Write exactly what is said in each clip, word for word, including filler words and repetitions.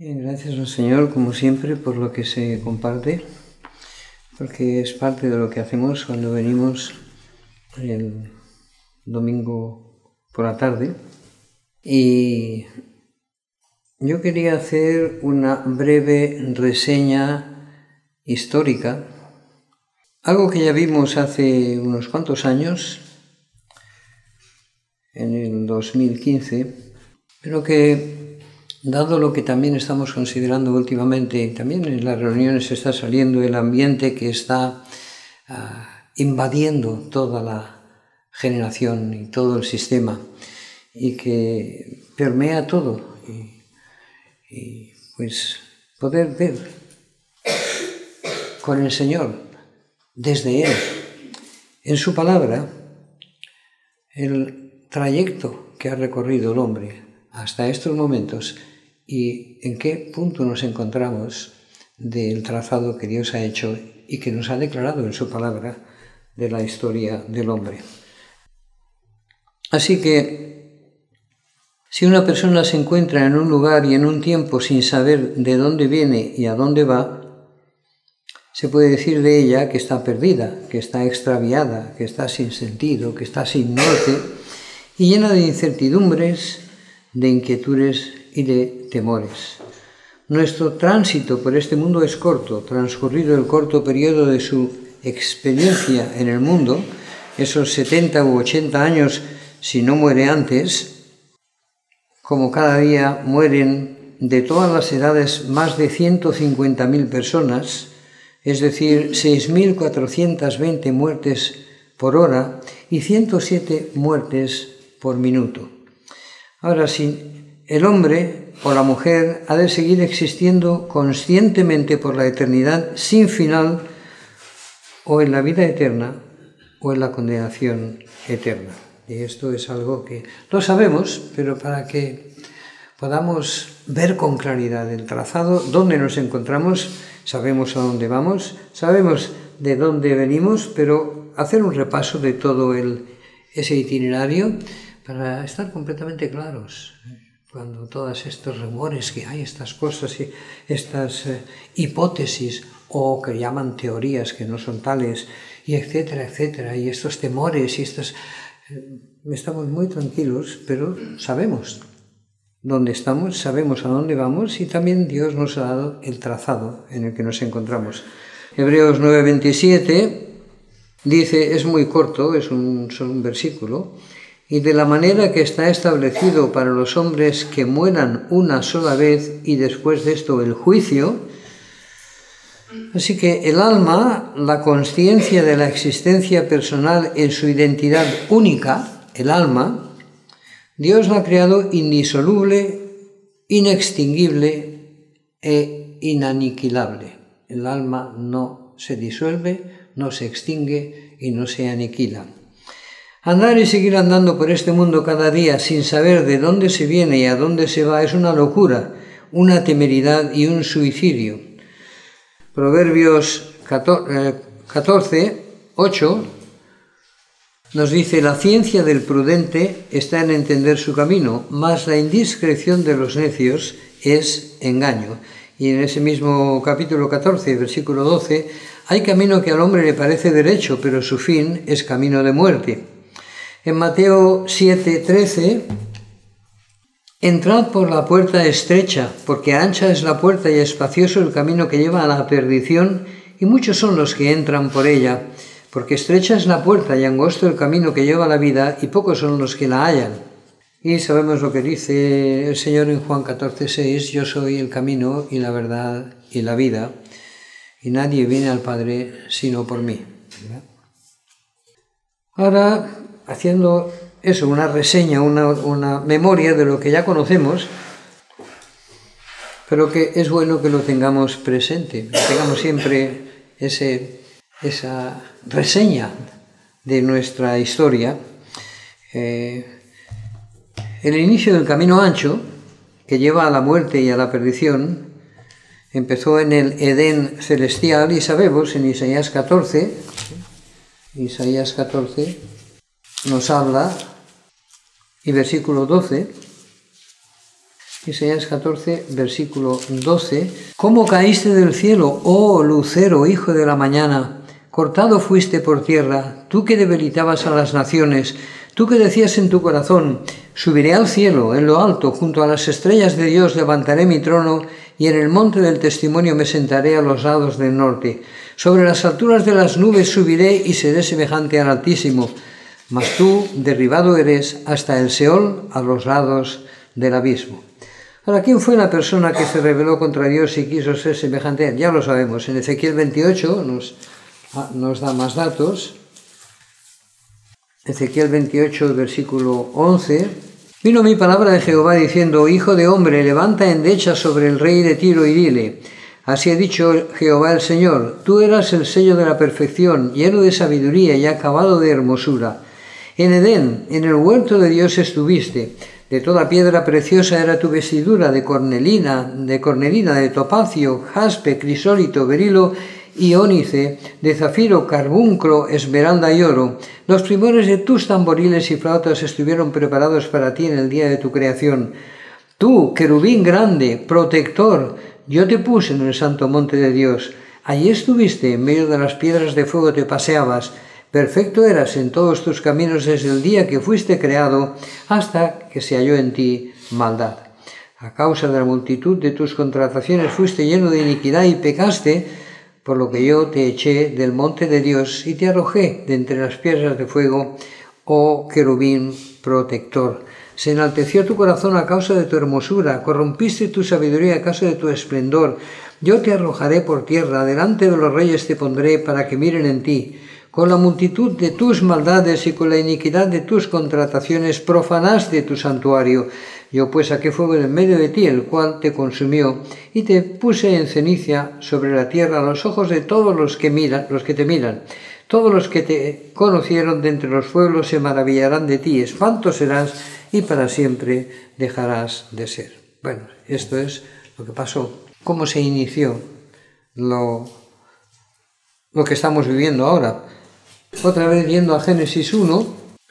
Bien, gracias al Señor, como siempre, por lo que se comparte, porque es parte de lo que hacemos cuando venimos el domingo por la tarde. Y yo quería hacer una breve reseña histórica, algo que ya vimos hace unos cuantos años, en el dos mil quince, pero que, dado lo que también estamos considerando últimamente, también en las reuniones está saliendo el ambiente que está uh, invadiendo toda la generación y todo el sistema y que permea todo y, y pues poder ver con el Señor, desde Él, en su palabra, el trayecto que ha recorrido el hombre hasta estos momentos y en qué punto nos encontramos del trazado que Dios ha hecho y que nos ha declarado en su palabra de la historia del hombre. Así que, si una persona se encuentra en un lugar y en un tiempo sin saber de dónde viene y a dónde va, se puede decir de ella que está perdida, que está extraviada, que está sin sentido, que está sin norte y llena de incertidumbres, de inquietudes y de temores. Nuestro tránsito por este mundo es corto, transcurrido el corto periodo de su experiencia en el mundo, esos setenta u ochenta años si no muere antes, como cada día mueren de todas las edades más de ciento cincuenta mil personas, es decir, seis mil cuatrocientas veinte muertes por hora y ciento siete muertes por minuto. Ahora, si el hombre o la mujer ha de seguir existiendo conscientemente por la eternidad sin final, o en la vida eterna o en la condenación eterna. Y esto es algo que lo sabemos, pero para que podamos ver con claridad el trazado, dónde nos encontramos, sabemos a dónde vamos, sabemos de dónde venimos, pero hacer un repaso de todo el, ese itinerario para estar completamente claros. Cuando todos estos rumores que hay, estas cosas y estas eh, hipótesis o que llaman teorías que no son tales, y etcétera, etcétera, y estos temores y estos... Eh, estamos muy tranquilos, pero sabemos dónde estamos, sabemos a dónde vamos y también Dios nos ha dado el trazado en el que nos encontramos. Hebreos nueve veintisiete dice, es muy corto, es un, solo un versículo, y de la manera que está establecido para los hombres que mueran una sola vez y después de esto el juicio. Así que el alma, la consciencia de la existencia personal en su identidad única, el alma, Dios la ha creado indisoluble, inextinguible e inaniquilable. El alma no se disuelve, no se extingue y no se aniquila. Andar y seguir andando por este mundo cada día sin saber de dónde se viene y a dónde se va es una locura, una temeridad y un suicidio. Proverbios catorce, ocho nos dice, la ciencia del prudente está en entender su camino, mas la indiscreción de los necios es engaño. Y en ese mismo capítulo catorce, versículo doce, hay camino que al hombre le parece derecho, pero su fin es camino de muerte. En Mateo siete trece, entrad por la puerta estrecha, porque ancha es la puerta y espacioso el camino que lleva a la perdición, y muchos son los que entran por ella, porque estrecha es la puerta y angosto el camino que lleva a la vida, y pocos son los que la hallan. Y sabemos lo que dice el Señor en Juan catorce seis, yo soy el camino y la verdad y la vida, y nadie viene al Padre sino por mí. ¿Verdad? Ahora, haciendo eso, una reseña, una, una memoria de lo que ya conocemos, pero que es bueno que lo tengamos presente, que tengamos siempre ese, esa reseña de nuestra historia. Eh, el inicio del camino ancho, que lleva a la muerte y a la perdición, empezó en el Edén celestial y sabemos en Isaías catorce, Isaías catorce, nos habla, y versículo doce, Isaías catorce, versículo doce. ¿Cómo caíste del cielo, oh lucero, hijo de la mañana? Cortado fuiste por tierra, tú que debilitabas a las naciones, tú que decías en tu corazón, subiré al cielo, en lo alto, junto a las estrellas de Dios levantaré mi trono, y en el monte del testimonio me sentaré a los lados del norte. Sobre las alturas de las nubes subiré y seré semejante al Altísimo. Mas tú, derribado eres hasta el Seol, a los lados del abismo. Ahora, ¿quién fue la persona que se rebeló contra Dios y quiso ser semejante a él? Ya lo sabemos. En Ezequiel veintiocho nos, nos da más datos. Ezequiel veintiocho, versículo once. Vino mi palabra de Jehová diciendo, Hijo de hombre, levanta endecha sobre el rey de Tiro y dile, así ha dicho Jehová el Señor, tú eras el sello de la perfección, lleno de sabiduría y acabado de hermosura. En Edén, en el huerto de Dios estuviste. De toda piedra preciosa era tu vestidura, de cornelina, de cornelina, de topacio, jaspe, crisólito, berilo y ónice, de zafiro, carbunclo, esmeralda y oro. Los primores de tus tamboriles y flautas estuvieron preparados para ti en el día de tu creación. Tú, querubín grande, protector, yo te puse en el santo monte de Dios. Allí estuviste, en medio de las piedras de fuego te paseabas. Perfecto eras en todos tus caminos desde el día que fuiste creado hasta que se halló en ti maldad. A causa de la multitud de tus contrataciones fuiste lleno de iniquidad y pecaste, por lo que yo te eché del monte de Dios y te arrojé de entre las piedras de fuego, oh querubín protector. Se enalteció tu corazón a causa de tu hermosura, corrompiste tu sabiduría a causa de tu esplendor. Yo te arrojaré por tierra, delante de los reyes te pondré para que miren en ti. Con la multitud de tus maldades y con la iniquidad de tus contrataciones profanaste tu santuario. Yo pues saqué fuego en medio de ti, el cual te consumió, y te puse en ceniza sobre la tierra a los ojos de todos los que miran, los que te miran. Todos los que te conocieron de entre los pueblos se maravillarán de ti, espanto serás y para siempre dejarás de ser. Bueno, esto es lo que pasó. ¿Cómo se inició lo, lo que estamos viviendo ahora? Otra vez yendo a Génesis uno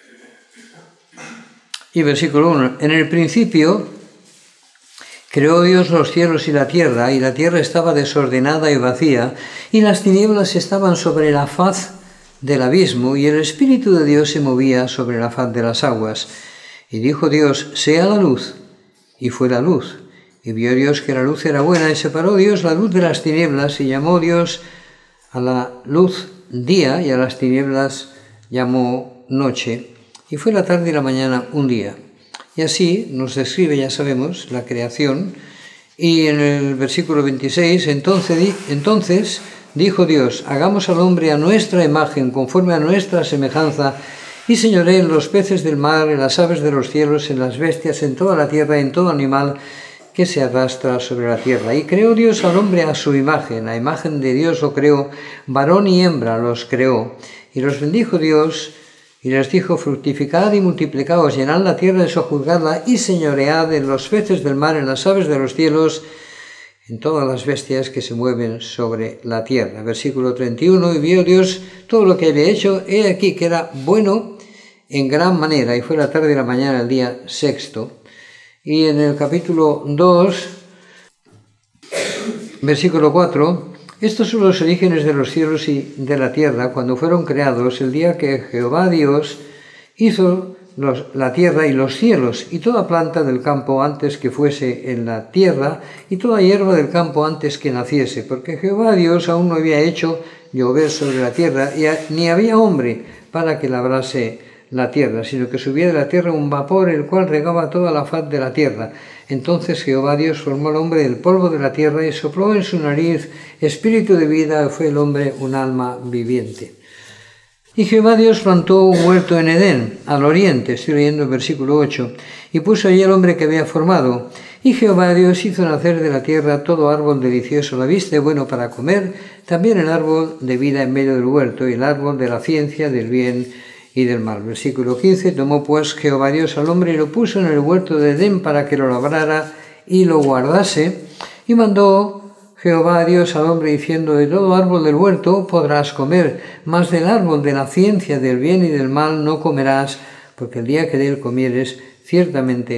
y versículo uno. En el principio creó Dios los cielos y la tierra, y la tierra estaba desordenada y vacía, y las tinieblas estaban sobre la faz del abismo, y el Espíritu de Dios se movía sobre la faz de las aguas. Y dijo Dios, sea la luz, y fue la luz. Y vio Dios que la luz era buena, y separó Dios la luz de las tinieblas, y llamó Dios a la luz día, y a las tinieblas llamó noche, y fue la tarde y la mañana un día. Y así nos describe, ya sabemos, la creación, y en el versículo veintiséis, entonces, entonces dijo Dios, hagamos al hombre a nuestra imagen, conforme a nuestra semejanza, y señoré en los peces del mar, en las aves de los cielos, en las bestias, en toda la tierra, en todo animal que se arrastra sobre la tierra. Y creó Dios al hombre a su imagen, a imagen de Dios lo creó, varón y hembra los creó. Y los bendijo Dios, y les dijo, fructificad y multiplicaos, llenad la tierra y sojuzgadla, y señoread en los peces del mar, en las aves de los cielos, en todas las bestias que se mueven sobre la tierra. Versículo treinta y uno, y vio Dios todo lo que había hecho, he aquí que era bueno en gran manera, y fue la tarde y la mañana el día sexto. Y en el capítulo dos, versículo cuatro, estos son los orígenes de los cielos y de la tierra cuando fueron creados el día que Jehová Dios hizo los, la tierra y los cielos, y toda planta del campo antes que fuese en la tierra, y toda hierba del campo antes que naciese, porque Jehová Dios aún no había hecho llover sobre la tierra, y a, ni había hombre para que labrase la tierra, sino que subía de la tierra un vapor, el cual regaba toda la faz de la tierra. Entonces Jehová Dios formó al hombre del polvo de la tierra y sopló en su nariz espíritu de vida, y fue el hombre un alma viviente. Y Jehová Dios plantó un huerto en Edén, al oriente, estoy leyendo el versículo ocho, y puso allí al hombre que había formado. Y Jehová Dios hizo nacer de la tierra todo árbol delicioso a la vista y bueno para comer, también el árbol de vida en medio del huerto, y el árbol de la ciencia del bien y del mal. Versículo quince, tomó pues Jehová Dios al hombre y lo puso en el huerto de Edén para que lo labrara y lo guardase, y mandó Jehová Dios al hombre diciendo, de todo árbol del huerto podrás comer, mas del árbol de la ciencia del bien y del mal no comerás, porque el día que de él comieres ciertamente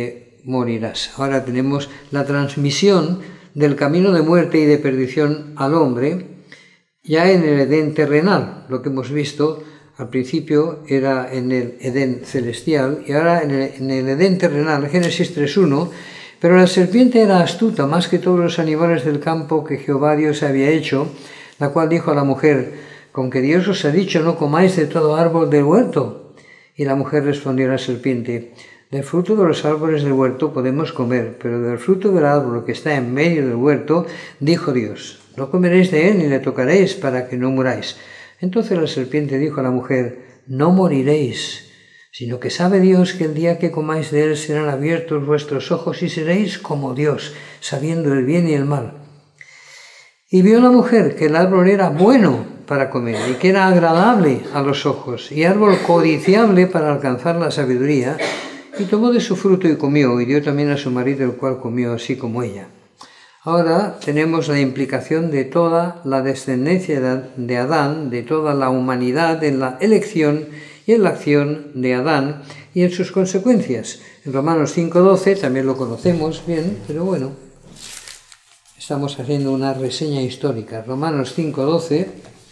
morirás. Ahora tenemos la transmisión del camino de muerte y de perdición al hombre, ya en el Edén terrenal. Lo que hemos visto al principio era en el Edén celestial y ahora en el, en el Edén terrenal, Génesis tres uno. Pero la serpiente era astuta más que todos los animales del campo que Jehová Dios había hecho, la cual dijo a la mujer: ¿con que Dios os ha dicho no comáis de todo árbol del huerto? Y la mujer respondió a la serpiente: del fruto de los árboles del huerto podemos comer, pero del fruto del árbol que está en medio del huerto, dijo Dios: no comeréis de él ni le tocaréis para que no muráis. Entonces la serpiente dijo a la mujer: no moriréis, sino que sabe Dios que el día que comáis de él serán abiertos vuestros ojos y seréis como Dios, sabiendo el bien y el mal. Y vio la mujer que el árbol era bueno para comer y que era agradable a los ojos y árbol codiciable para alcanzar la sabiduría, y tomó de su fruto y comió, y dio también a su marido, el cual comió así como ella. Ahora tenemos la implicación de toda la descendencia de Adán, de toda la humanidad en la elección y en la acción de Adán y en sus consecuencias. En Romanos cinco doce también lo conocemos bien, pero bueno, estamos haciendo una reseña histórica. Romanos cinco doce.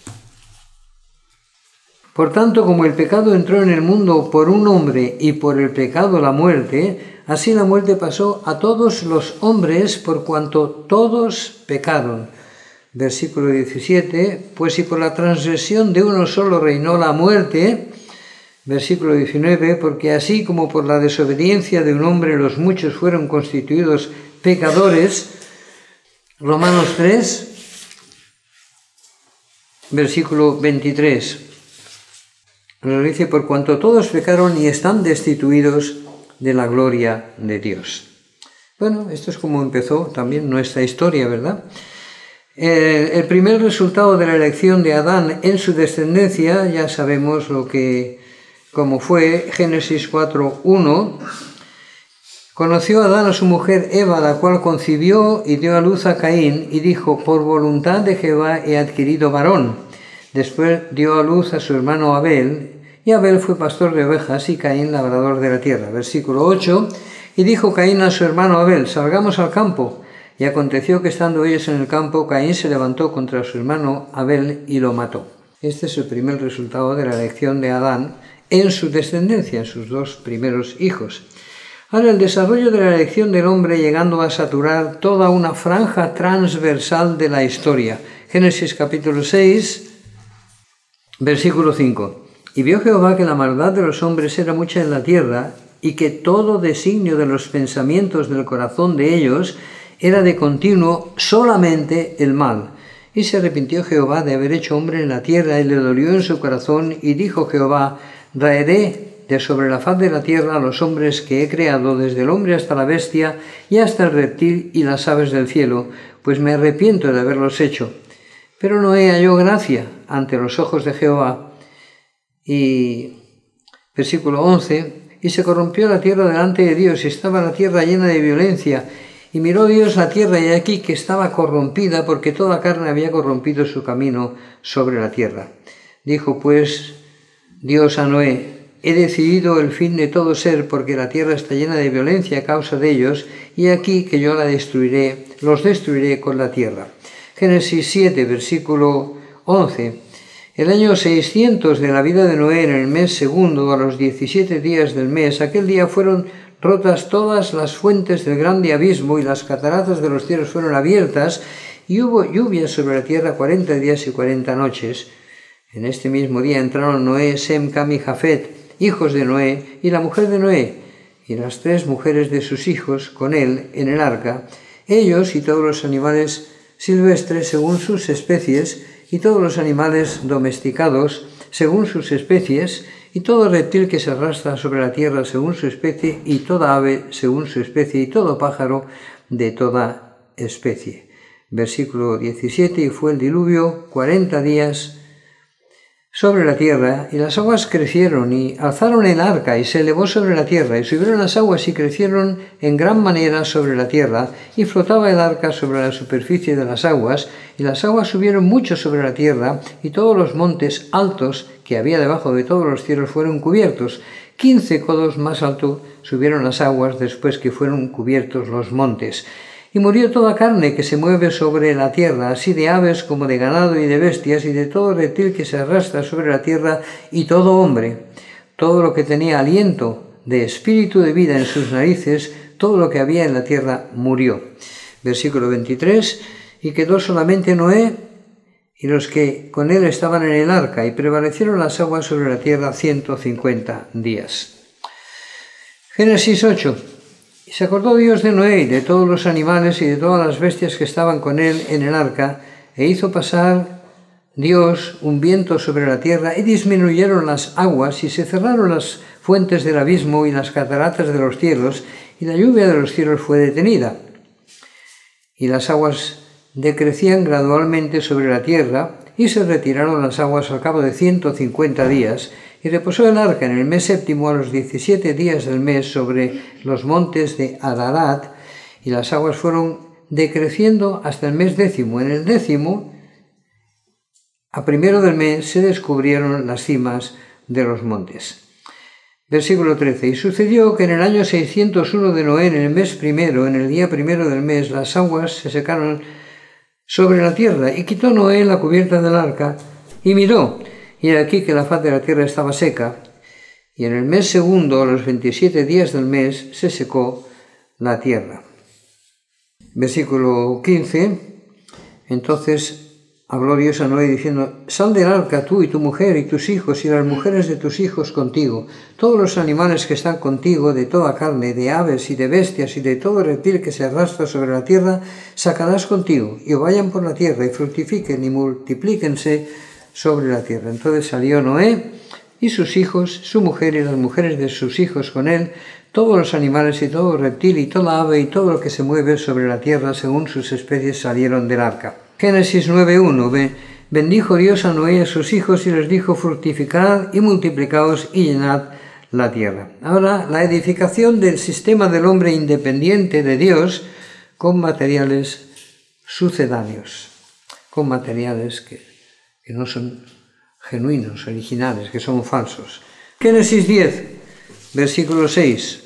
Por tanto, como el pecado entró en el mundo por un hombre y por el pecado la muerte, así la muerte pasó a todos los hombres por cuanto todos pecaron. Versículo diecisiete, pues si por la transgresión de uno solo reinó la muerte, versículo diecinueve, porque así como por la desobediencia de un hombre los muchos fueron constituidos pecadores, Romanos tres, versículo veintitrés, nos dice: por cuanto todos pecaron y están destituidos de la gloria de Dios. Bueno, esto es como empezó también nuestra historia, ¿verdad? Eh, el primer resultado de la elección de Adán en su descendencia, ya sabemos lo que, cómo fue, Génesis cuatro uno. Conoció Adán a su mujer Eva, la cual concibió y dio a luz a Caín, y dijo: por voluntad de Jehová he adquirido varón. Después dio a luz a su hermano Abel, y Abel fue pastor de ovejas y Caín labrador de la tierra. Versículo ocho, y dijo Caín a su hermano Abel: salgamos al campo. Y aconteció que estando ellos en el campo, Caín se levantó contra su hermano Abel y lo mató. Este es el primer resultado de la elección de Adán en su descendencia, en sus dos primeros hijos. Ahora, el desarrollo de la elección del hombre llegando a saturar toda una franja transversal de la historia. Génesis capítulo seis, versículo cinco. Y vio Jehová que la maldad de los hombres era mucha en la tierra, y que todo designio de los pensamientos del corazón de ellos era de continuo solamente el mal. Y se arrepintió Jehová de haber hecho hombre en la tierra, y le dolió en su corazón, y dijo Jehová: raeré de sobre la faz de la tierra a los hombres que he creado, desde el hombre hasta la bestia, y hasta el reptil y las aves del cielo, pues me arrepiento de haberlos hecho. Pero Noé halló gracia ante los ojos de Jehová. Y versículo once, y se corrompió la tierra delante de Dios, y estaba la tierra llena de violencia. Y miró Dios la tierra, y aquí que estaba corrompida, porque toda carne había corrompido su camino sobre la tierra. Dijo pues Dios a Noé: he decidido el fin de todo ser, porque la tierra está llena de violencia a causa de ellos, y aquí que yo la destruiré, los destruiré con la tierra. Génesis siete, versículo once. El año seiscientos de la vida de Noé, en el mes segundo, a los diecisiete días del mes, aquel día fueron rotas todas las fuentes del grande abismo, y las cataratas de los cielos fueron abiertas, y hubo lluvia sobre la tierra cuarenta días y cuarenta noches. En este mismo día entraron Noé, Sem, Cam y Jafet, hijos de Noé, y la mujer de Noé, y las tres mujeres de sus hijos con él en el arca, ellos y todos los animales silvestres según sus especies, y todos los animales domesticados según sus especies, y todo reptil que se arrastra sobre la tierra según su especie, y toda ave según su especie, y todo pájaro de toda especie. Versículo diecisiete, y fue el diluvio cuarenta días sobre la tierra, y las aguas crecieron, y alzaron el arca, y se elevó sobre la tierra, y subieron las aguas, y crecieron en gran manera sobre la tierra, y flotaba el arca sobre la superficie de las aguas, y las aguas subieron mucho sobre la tierra, y todos los montes altos que había debajo de todos los cielos fueron cubiertos, Quince codos más alto subieron las aguas después que fueron cubiertos los montes. Y murió toda carne que se mueve sobre la tierra, así de aves como de ganado y de bestias, y de todo reptil que se arrastra sobre la tierra, y todo hombre. Todo lo que tenía aliento de espíritu de vida en sus narices, todo lo que había en la tierra murió. Versículo veintitrés, y quedó solamente Noé y los que con él estaban en el arca, y prevalecieron las aguas sobre la tierra ciento cincuenta días. Génesis ocho. Y se acordó Dios de Noé y de todos los animales y de todas las bestias que estaban con él en el arca, e hizo pasar Dios un viento sobre la tierra, y disminuyeron las aguas, y se cerraron las fuentes del abismo y las cataratas de los cielos, y la lluvia de los cielos fue detenida. Y las aguas decrecían gradualmente sobre la tierra, y se retiraron las aguas al cabo de ciento cincuenta días, y reposó el arca en el mes séptimo a los diecisiete días del mes sobre los montes de Ararat, y las aguas fueron decreciendo hasta el mes décimo. En el décimo, a primero del mes, se descubrieron las cimas de los montes. Versículo trece. Y sucedió que en el año seiscientos uno de Noé, en el mes primero, en el día primero del mes, las aguas se secaron sobre la tierra, y quitó Noé la cubierta del arca, y miró, y aquí que la faz de la tierra estaba seca, y en el mes segundo, a los veintisiete días del mes, se secó la tierra. Versículo quince. Entonces habló Dios a Noé diciendo: sal del arca tú y tu mujer y tus hijos y las mujeres de tus hijos contigo, todos los animales que están contigo, de toda carne, de aves y de bestias y de todo reptil que se arrastra sobre la tierra, sacarás contigo, y vayan por la tierra y fructifiquen y multiplíquense sobre la tierra. Entonces salió Noé y sus hijos, su mujer y las mujeres de sus hijos con él, todos los animales y todo reptil y toda ave y todo lo que se mueve sobre la tierra según sus especies salieron del arca. Génesis nueve uno. Bendijo Dios a Noé y a sus hijos y les dijo: fructificad y multiplicaos y llenad la tierra. Ahora, la edificación del sistema del hombre independiente de Dios con materiales sucedáneos, con materiales que, que no son genuinos, originales, que son falsos. Génesis diez, versículo seis.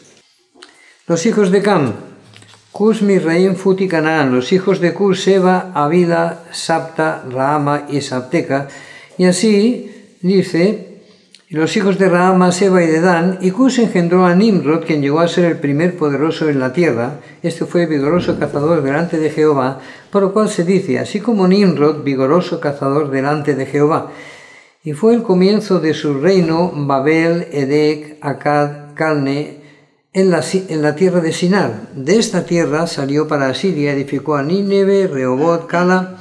Los hijos de Cam: Cus, Misraim, Fut y Canaán. Los hijos de Cus: Seba, Avila, Sapta, Rahama y Sabteca. Y así dice: y los hijos de Rahama, Seba y Dedán. Y Cus engendró a Nimrod, quien llegó a ser el primer poderoso en la tierra. Este fue vigoroso cazador delante de Jehová, por lo cual se dice: así como Nimrod, vigoroso cazador delante de Jehová. Y fue el comienzo de su reino Babel, Edec, Acad, Calne, En la, en la tierra de Sinar. De esta tierra salió para Asiria, edificó a Nínive, Rehobot, Cala,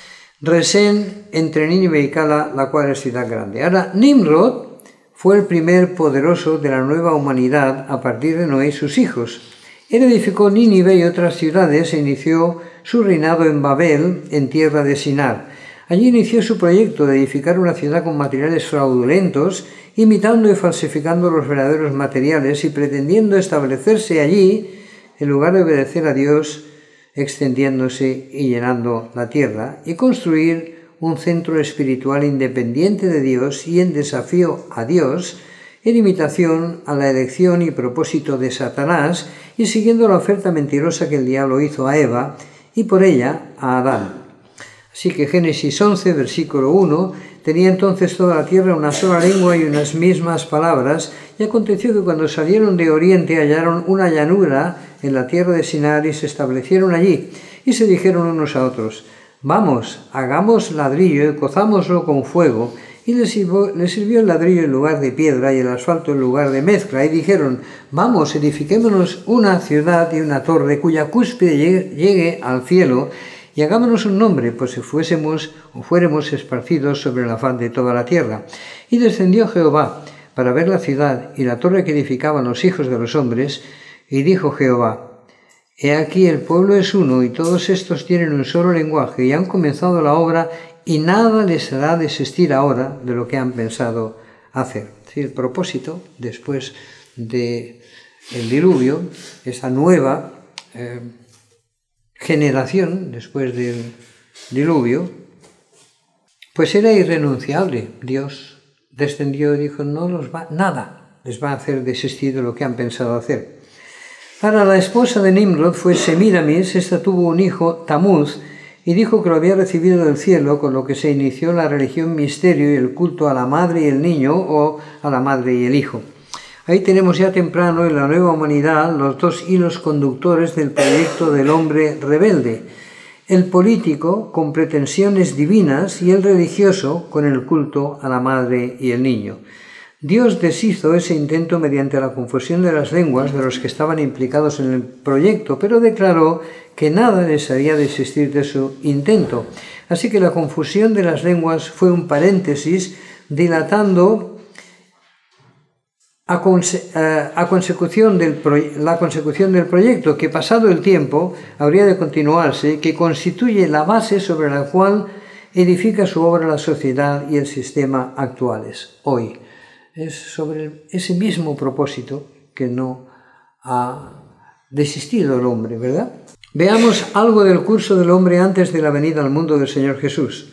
Resén, entre Nínive y Cala, la cual es ciudad grande. Ahora, Nimrod fue el primer poderoso de la nueva humanidad a partir de Noé y sus hijos. Él edificó Nínive y otras ciudades e inició su reinado en Babel, en tierra de Sinar. Allí inició su proyecto de edificar una ciudad con materiales fraudulentos, imitando y falsificando los verdaderos materiales y pretendiendo establecerse allí, en lugar de obedecer a Dios, extendiéndose y llenando la tierra, y construir un centro espiritual independiente de Dios y en desafío a Dios, en imitación a la elección y propósito de Satanás, y siguiendo la oferta mentirosa que el diablo hizo a Eva, y por ella a Adán. Así que Génesis once, versículo uno, tenía entonces toda la tierra una sola lengua y unas mismas palabras, y aconteció que cuando salieron de oriente hallaron una llanura en la tierra de Sinar y se establecieron allí, y se dijeron unos a otros: vamos, hagamos ladrillo y cozámoslo con fuego, y les sirvió, les sirvió el ladrillo en lugar de piedra y el asfalto en lugar de mezcla, y dijeron: vamos, edifiquémonos una ciudad y una torre cuya cúspide llegue, llegue al cielo, y hagámonos un nombre, pues si fuésemos o fuéramos esparcidos sobre la faz de toda la tierra. Y descendió Jehová para ver la ciudad y la torre que edificaban los hijos de los hombres, y dijo Jehová: he aquí el pueblo es uno, y todos estos tienen un solo lenguaje, y han comenzado la obra, y nada les hará desistir ahora de lo que han pensado hacer. Sí, el propósito, después del diluvio, esa nueva eh, generación después del diluvio, pues era irrenunciable. Dios descendió y dijo: no los va, nada, les va a hacer desistir de lo que han pensado hacer. Ahora, la esposa de Nimrod fue Semiramis. Esta tuvo un hijo, Tamuz, y dijo que lo había recibido del cielo, con lo que se inició la religión misterio y el culto a la madre y el niño, o a la madre y el hijo. Ahí tenemos ya temprano en la nueva humanidad los dos hilos conductores del proyecto del hombre rebelde: el político con pretensiones divinas y el religioso con el culto a la madre y el niño. Dios deshizo ese intento mediante la confusión de las lenguas de los que estaban implicados en el proyecto, pero declaró que nada les haría desistir de su intento. Así que la confusión de las lenguas fue un paréntesis dilatando a, conse a consecución del la consecución del proyecto, que pasado el tiempo habría de continuarse, que constituye la base sobre la cual edifica su obra la sociedad y el sistema actuales hoy. Es sobre ese mismo propósito que no ha desistido el hombre, ¿verdad? Veamos algo del curso del hombre antes de la venida al mundo del Señor Jesús.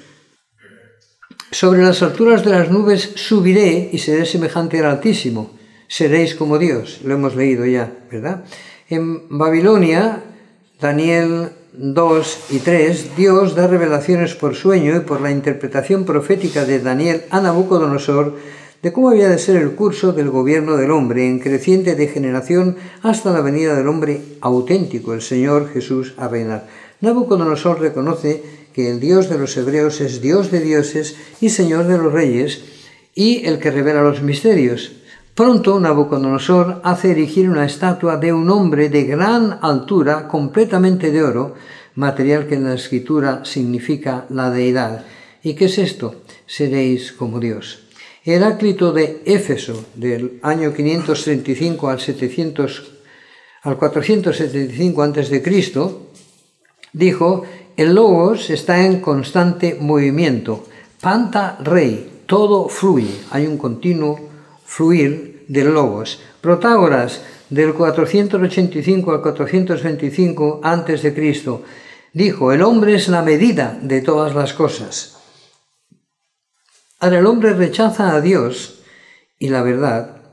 Sobre las alturas de las nubes subiré y seré semejante al Altísimo. Seréis como Dios. Lo hemos leído ya, ¿verdad? En Babilonia, Daniel dos y tres, Dios da revelaciones por sueño y por la interpretación profética de Daniel a Nabucodonosor de cómo había de ser el curso del gobierno del hombre en creciente degeneración hasta la venida del hombre auténtico, el Señor Jesús, a reinar. Nabucodonosor reconoce que el Dios de los hebreos es Dios de dioses y Señor de los reyes y el que revela los misterios. Pronto Nabucodonosor hace erigir una estatua de un hombre de gran altura, completamente de oro, material que en la escritura significa la deidad. ¿Y qué es esto? Seréis como Dios. Heráclito de Éfeso, del año quinientos treinta y cinco al, setecientos, al cuatrocientos setenta y cinco antes de Cristo, dijo: el logos está en constante movimiento, panta rei, todo fluye, hay un continuo fluir del logos. Protágoras, del cuatrocientos ochenta y cinco al cuatrocientos veinticinco antes de Cristo, dijo: el hombre es la medida de todas las cosas. Ahora el hombre rechaza a Dios y la verdad,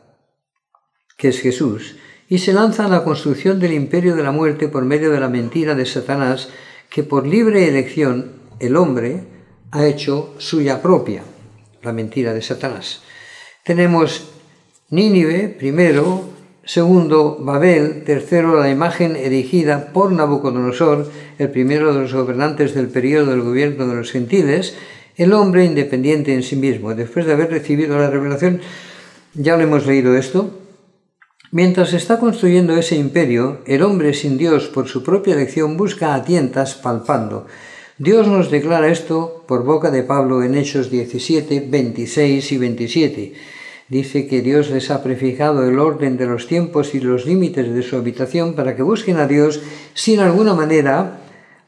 que es Jesús, y se lanza a la construcción del imperio de la muerte por medio de la mentira de Satanás, que por libre elección el hombre ha hecho suya propia, la mentira de Satanás. Tenemos Nínive, primero; segundo, Babel; tercero, la imagen erigida por Nabucodonosor, el primero de los gobernantes del periodo del gobierno de los gentiles; el hombre independiente en sí mismo. Después de haber recibido la revelación, ya lo hemos leído esto, mientras está construyendo ese imperio, el hombre sin Dios por su propia elección busca a tientas palpando. Dios nos declara esto por boca de Pablo en Hechos diecisiete, veintiséis y veintisiete. Dice que Dios les ha prefijado el orden de los tiempos y los límites de su habitación para que busquen a Dios si en alguna manera,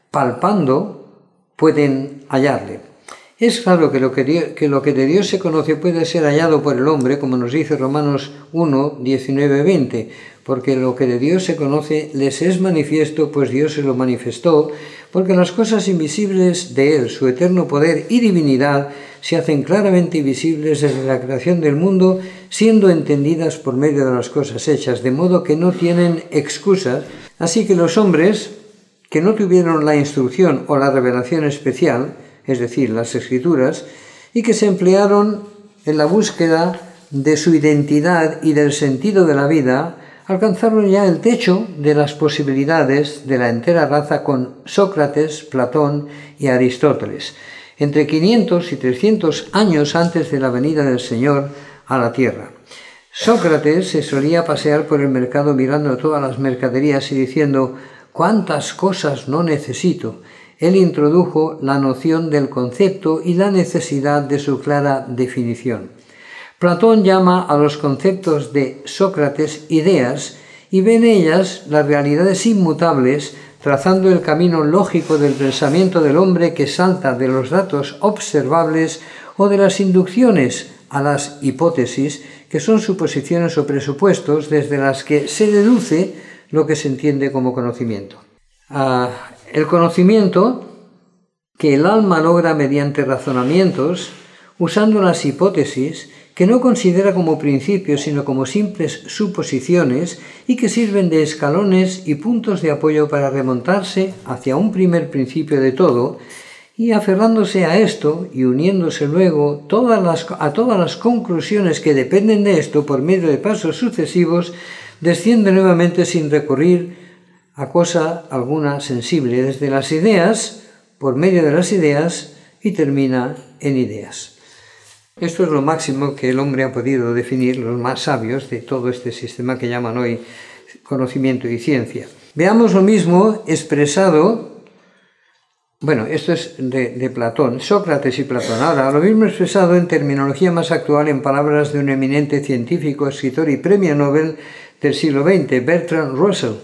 palpando, pueden hallarle. Es claro que lo que, Dios, que lo que de Dios se conoce puede ser hallado por el hombre, como nos dice Romanos uno, diecinueve, veinte, porque lo que de Dios se conoce les es manifiesto, pues Dios se lo manifestó, porque las cosas invisibles de Él, su eterno poder y divinidad, se hacen claramente visibles desde la creación del mundo, siendo entendidas por medio de las cosas hechas, de modo que no tienen excusas. Así que los hombres que no tuvieron la instrucción o la revelación especial, es decir, las Escrituras, y que se emplearon en la búsqueda de su identidad y del sentido de la vida, alcanzaron ya el techo de las posibilidades de la entera raza con Sócrates, Platón y Aristóteles, entre quinientos y trescientos años antes de la venida del Señor a la tierra. Sócrates se solía pasear por el mercado mirando todas las mercaderías y diciendo: «¿Cuántas cosas no necesito?». Él introdujo la noción del concepto y la necesidad de su clara definición. Platón llama a los conceptos de Sócrates ideas y ve en ellas las realidades inmutables, trazando el camino lógico del pensamiento del hombre que salta de los datos observables o de las inducciones a las hipótesis, que son suposiciones o presupuestos desde las que se deduce lo que se entiende como conocimiento. Uh, el conocimiento que el alma logra mediante razonamientos, usando las hipótesis, que no considera como principios sino como simples suposiciones y que sirven de escalones y puntos de apoyo para remontarse hacia un primer principio de todo, y aferrándose a esto y uniéndose luego todas las, a todas las conclusiones que dependen de esto por medio de pasos sucesivos, desciende nuevamente sin recurrir a cosa alguna sensible, desde las ideas, por medio de las ideas, y termina en ideas. Esto es lo máximo que el hombre ha podido definir, los más sabios de todo este sistema que llaman hoy conocimiento y ciencia. Veamos lo mismo expresado, bueno, esto es de, de Platón, Sócrates y Platón. Ahora, lo mismo expresado en terminología más actual en palabras de un eminente científico, escritor y premio Nobel del siglo veinte, Bertrand Russell.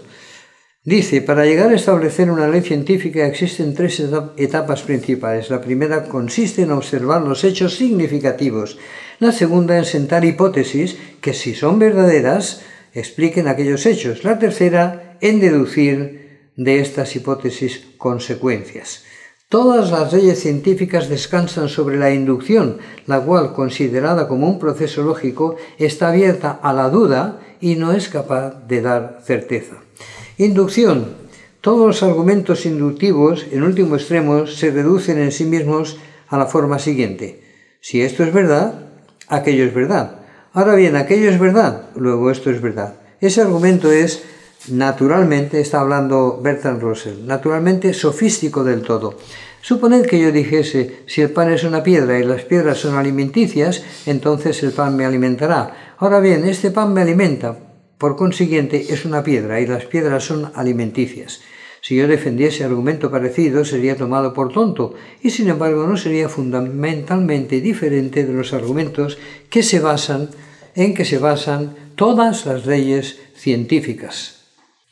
Dice, para llegar a establecer una ley científica existen tres etapas principales. La primera consiste en observar los hechos significativos. La segunda en sentar hipótesis que, si son verdaderas, expliquen aquellos hechos. La tercera en deducir de estas hipótesis consecuencias. Todas las leyes científicas descansan sobre la inducción, la cual, considerada como un proceso lógico, está abierta a la duda y no es capaz de dar certeza. Inducción. Todos los argumentos inductivos, en último extremo, se reducen en sí mismos a la forma siguiente. Si esto es verdad, aquello es verdad. Ahora bien, aquello es verdad, luego esto es verdad. Ese argumento es, naturalmente, está hablando Bertrand Russell, naturalmente sofístico del todo. Suponed que yo dijese, si el pan es una piedra y las piedras son alimenticias, entonces el pan me alimentará. Ahora bien, este pan me alimenta. Por consiguiente, es una piedra y las piedras son alimenticias. Si yo defendiese argumento parecido, sería tomado por tonto, y sin embargo no sería fundamentalmente diferente de los argumentos que se basan, en que se basan todas las leyes científicas.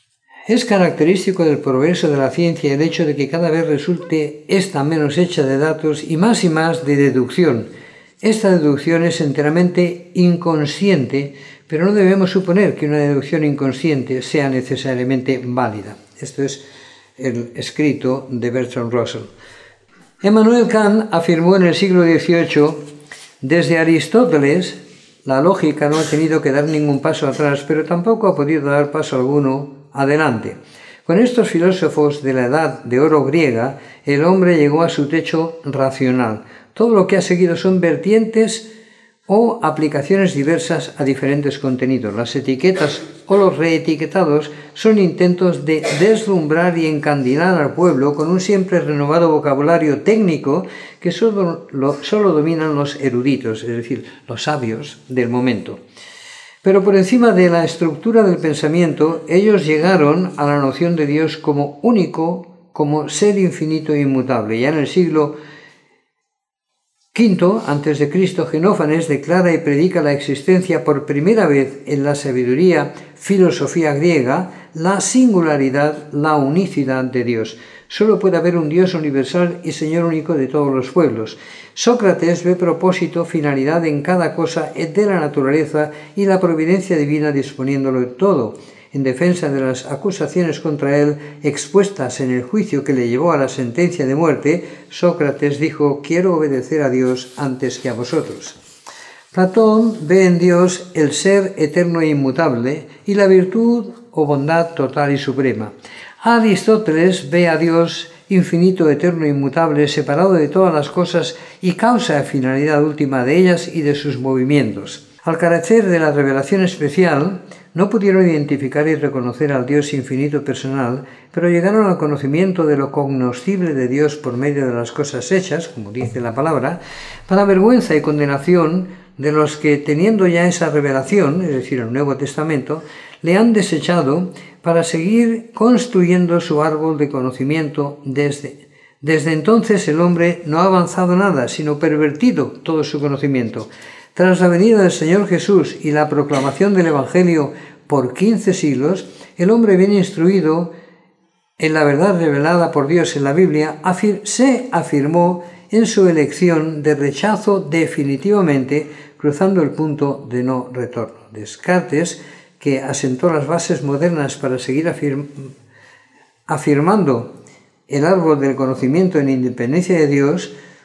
Es característico del progreso de la ciencia el hecho de que cada vez resulte esta menos hecha de datos y más y más de deducción. Esta deducción es enteramente inconsciente, pero no debemos suponer que una deducción inconsciente sea necesariamente válida. Esto es el escrito de Bertrand Russell. Immanuel Kant afirmó en el siglo dieciocho, desde Aristóteles, la lógica no ha tenido que dar ningún paso atrás, pero tampoco ha podido dar paso alguno adelante. Con estos filósofos de la edad de oro griega, el hombre llegó a su techo racional. Todo lo que ha seguido son vertientes o aplicaciones diversas a diferentes contenidos. Las etiquetas o los reetiquetados son intentos de deslumbrar y encandilar al pueblo con un siempre renovado vocabulario técnico que solo, lo, solo dominan los eruditos, es decir, los sabios del momento. Pero por encima de la estructura del pensamiento, ellos llegaron a la noción de Dios como único, como ser infinito e inmutable. Ya en el siglo Quinto, antes de Cristo, Genófanes declara y predica la existencia por primera vez en la sabiduría, filosofía griega, la singularidad, la unicidad de Dios. Solo puede haber un Dios universal y Señor único de todos los pueblos. Sócrates ve propósito, finalidad en cada cosa de la naturaleza y la providencia divina disponiéndolo en todo. En defensa de las acusaciones contra él expuestas en el juicio que le llevó a la sentencia de muerte, Sócrates dijo: «Quiero obedecer a Dios antes que a vosotros». Platón ve en Dios el ser eterno e inmutable y la virtud o bondad total y suprema. Aristóteles ve a Dios infinito, eterno e inmutable, separado de todas las cosas y causa y finalidad última de ellas y de sus movimientos. Al carecer de la revelación especial, no pudieron identificar y reconocer al Dios infinito personal, pero llegaron al conocimiento de lo cognoscible de Dios por medio de las cosas hechas, como dice la palabra, para vergüenza y condenación de los que, teniendo ya esa revelación, es decir, el Nuevo Testamento, le han desechado para seguir construyendo su árbol de conocimiento desde. Desde entonces el hombre no ha avanzado nada, sino pervertido todo su conocimiento. Tras la venida del Señor Jesús y la proclamación del Evangelio por quince siglos, el hombre bien instruido en la verdad revelada por Dios en la Biblia afir- se afirmó en su elección de rechazo definitivamente, cruzando el punto de no retorno. Descartes, que asentó las bases modernas para seguir afirm- afirmando el árbol del conocimiento en independencia de Dios,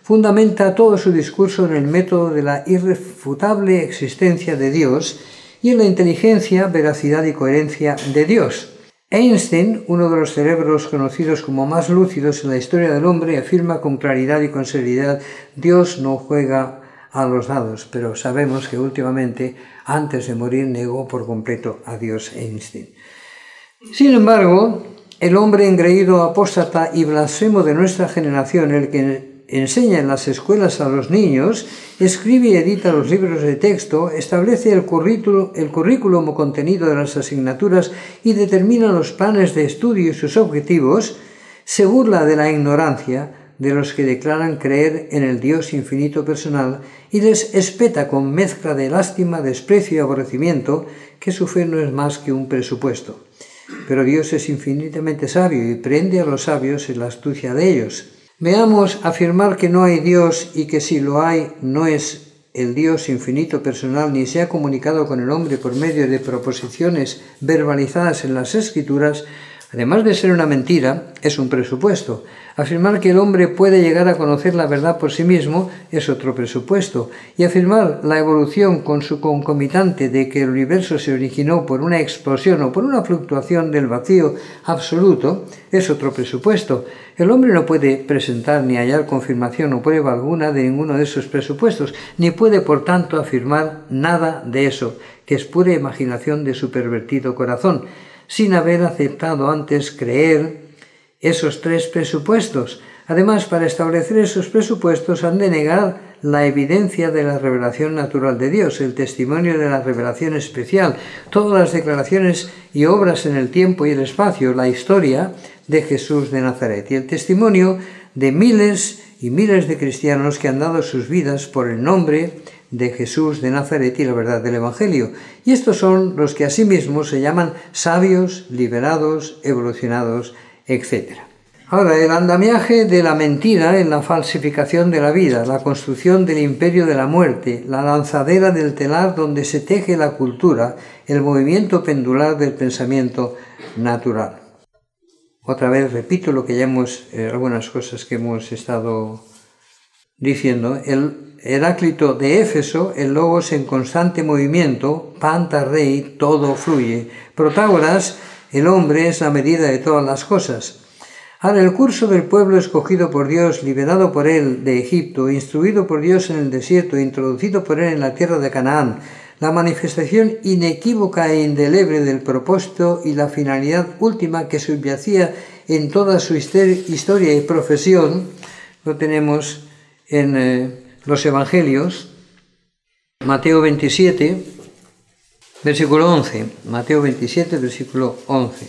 fundamenta todo su discurso en el método de la irrefutable existencia de Dios y en la inteligencia, veracidad y coherencia de Dios. Einstein, uno de los cerebros conocidos como más lúcidos en la historia del hombre, afirma con claridad y con seriedad: Dios no juega a los dados, pero sabemos que últimamente, antes de morir, negó por completo a Dios Einstein. Sin embargo, el hombre engreído, apóstata y blasfemo de nuestra generación, el que enseña en las escuelas a los niños, escribe y edita los libros de texto, establece el currículo, el currículum o contenido de las asignaturas y determina los planes de estudio y sus objetivos, se burla de la ignorancia de los que declaran creer en el Dios infinito personal y les espeta con mezcla de lástima, desprecio y aborrecimiento que su fe no es más que un presupuesto. Pero Dios es infinitamente sabio y prende a los sabios en la astucia de ellos. Veamos, afirmar que no hay Dios y que si lo hay no es el Dios infinito personal ni se ha comunicado con el hombre por medio de proposiciones verbalizadas en las Escrituras, además de ser una mentira, es un presupuesto. Afirmar que el hombre puede llegar a conocer la verdad por sí mismo es otro presupuesto. Y afirmar la evolución con su concomitante de que el universo se originó por una explosión o por una fluctuación del vacío absoluto es otro presupuesto. El hombre no puede presentar ni hallar confirmación o prueba alguna de ninguno de esos presupuestos, ni puede por tanto afirmar nada de eso, que es pura imaginación de su pervertido corazón, sin haber aceptado antes creer esos tres presupuestos. Además, para establecer esos presupuestos han de negar la evidencia de la revelación natural de Dios, el testimonio de la revelación especial, todas las declaraciones y obras en el tiempo y el espacio, la historia de Jesús de Nazaret y el testimonio de miles y miles de cristianos que han dado sus vidas por el nombre de Jesús de Nazaret y la verdad del Evangelio. Y estos son los que asimismo se llaman sabios, liberados, evolucionados, etcétera. Ahora, el andamiaje de la mentira en la falsificación de la vida, la construcción del imperio de la muerte, la lanzadera del telar donde se teje la cultura, el movimiento pendular del pensamiento natural. Otra vez repito lo que ya hemos, eh, algunas cosas que hemos estado diciendo. El Heráclito de Éfeso, el logos en constante movimiento, panta rei, todo fluye. Protágoras, el hombre es la medida de todas las cosas. Ahora, el curso del pueblo escogido por Dios, liberado por él de Egipto, instruido por Dios en el desierto, introducido por él en la tierra de Canaán, la manifestación inequívoca e indeleble del propósito y la finalidad última que subyacía en toda su historia y profesión, lo tenemos en eh, los Evangelios, Mateo veintisiete, versículo once. Mateo veintisiete, versículo once.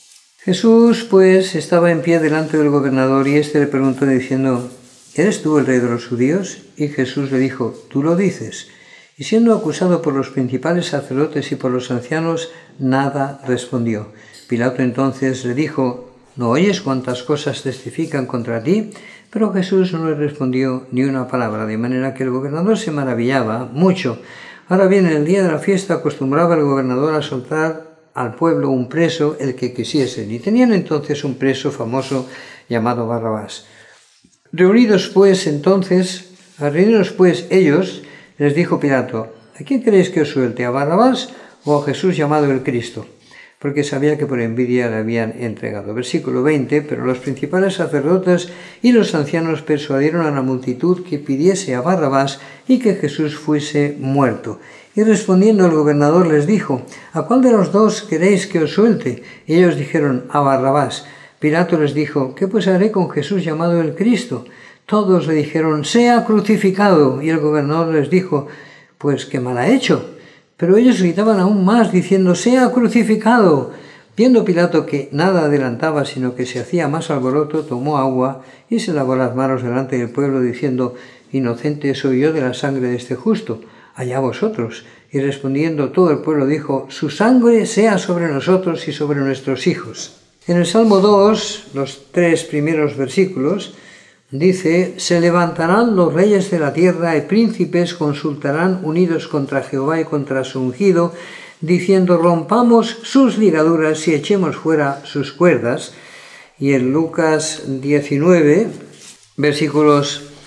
Jesús, pues, estaba en pie delante del gobernador y éste le preguntó diciendo: ¿Eres tú el rey de los judíos? Y Jesús le dijo: Tú lo dices. Y siendo acusado por los principales sacerdotes y por los ancianos, nada respondió. Pilato entonces le dijo: ¿No oyes cuántas cosas testifican contra ti? Pero Jesús no le respondió ni una palabra, de manera que el gobernador se maravillaba mucho. Ahora bien, en el día de la fiesta acostumbraba el gobernador a soltar al pueblo un preso, el que quisiesen, y tenían entonces un preso famoso llamado Barrabás. Reunidos pues entonces, reunidos pues ellos, les dijo Pilato: ¿A quién queréis que os suelte, a Barrabás o a Jesús llamado el Cristo? Porque sabía que por envidia le habían entregado. Versículo veinte, pero los principales sacerdotes y los ancianos persuadieron a la multitud que pidiese a Barrabás y que Jesús fuese muerto. Y respondiendo el gobernador les dijo: ¿A cuál de los dos queréis que os suelte? Y ellos dijeron: a Barrabás. Pilato les dijo: ¿Qué pues haré con Jesús llamado el Cristo? Todos le dijeron: sea crucificado. Y el gobernador les dijo: pues qué mal ha hecho. Pero ellos gritaban aún más, diciendo: sea crucificado. Viendo Pilato que nada adelantaba, sino que se hacía más alboroto, tomó agua y se lavó las manos delante del pueblo, diciendo: inocente soy yo de la sangre de este justo, allá vosotros. Y respondiendo todo el pueblo dijo: su sangre sea sobre nosotros y sobre nuestros hijos. En el Salmo dos, los tres primeros versículos, dice: se levantarán los reyes de la tierra y príncipes consultarán unidos contra Jehová y contra su ungido, diciendo: rompamos sus ligaduras y echemos fuera sus cuerdas. Y en Lucas diecinueve, versículos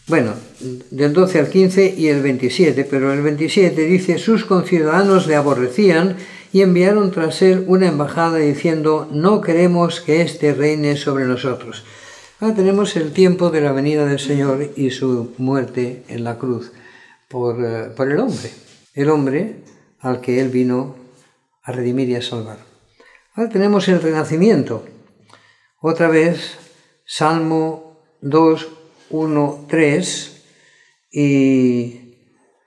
Bueno, del doce al quince y el veintisiete, pero el veintisiete dice: sus conciudadanos le aborrecían y enviaron tras él una embajada diciendo: no queremos que éste reine sobre nosotros. Ahora tenemos el tiempo de la venida del Señor y su muerte en la cruz por, uh, por el hombre, el hombre al que Él vino a redimir y a salvar. Ahora tenemos el renacimiento. Otra vez, Salmo dos, uno, tres, y,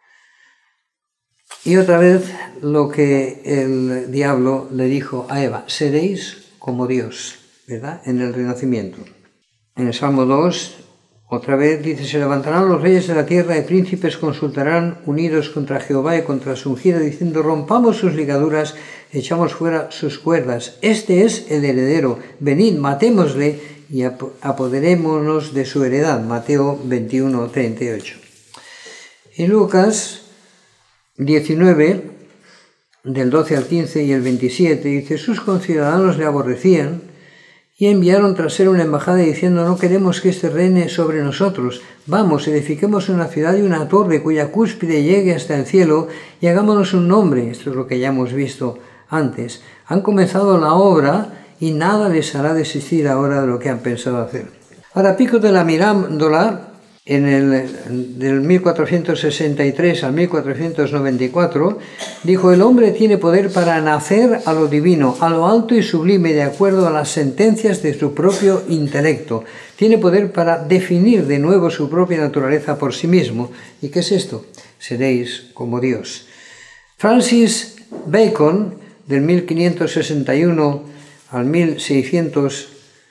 y otra vez lo que el diablo le dijo a Eva: seréis como Dios, ¿verdad? En el renacimiento. En el Salmo dos, otra vez dice: se levantarán los reyes de la tierra y príncipes consultarán unidos contra Jehová y contra su ungido, diciendo: rompamos sus ligaduras, echamos fuera sus cuerdas. Este es el heredero, venid, matémosle y apoderémonos de su heredad. Mateo veintiuno, treinta y ocho. En Lucas diecinueve, del doce al quince y el veintisiete, dice: sus conciudadanos le aborrecían y enviaron tras él una embajada diciendo: no queremos que éste reine sobre nosotros. Vamos, edifiquemos una ciudad y una torre cuya cúspide llegue hasta el cielo y hagámonos un nombre. Esto es lo que ya hemos visto antes. Han comenzado la obra y nada les hará desistir ahora de lo que han pensado hacer. Ahora, Pico della Mirandola, en el del mil cuatrocientos sesenta y tres al mil cuatrocientos noventa y cuatro, dijo: el hombre tiene poder para nacer a lo divino, a lo alto y sublime, de acuerdo a las sentencias de su propio intelecto. Tiene poder para definir de nuevo su propia naturaleza por sí mismo. ¿Y qué es esto? Seréis como Dios. Francis Bacon, del mil quinientos sesenta y uno al mil seiscientos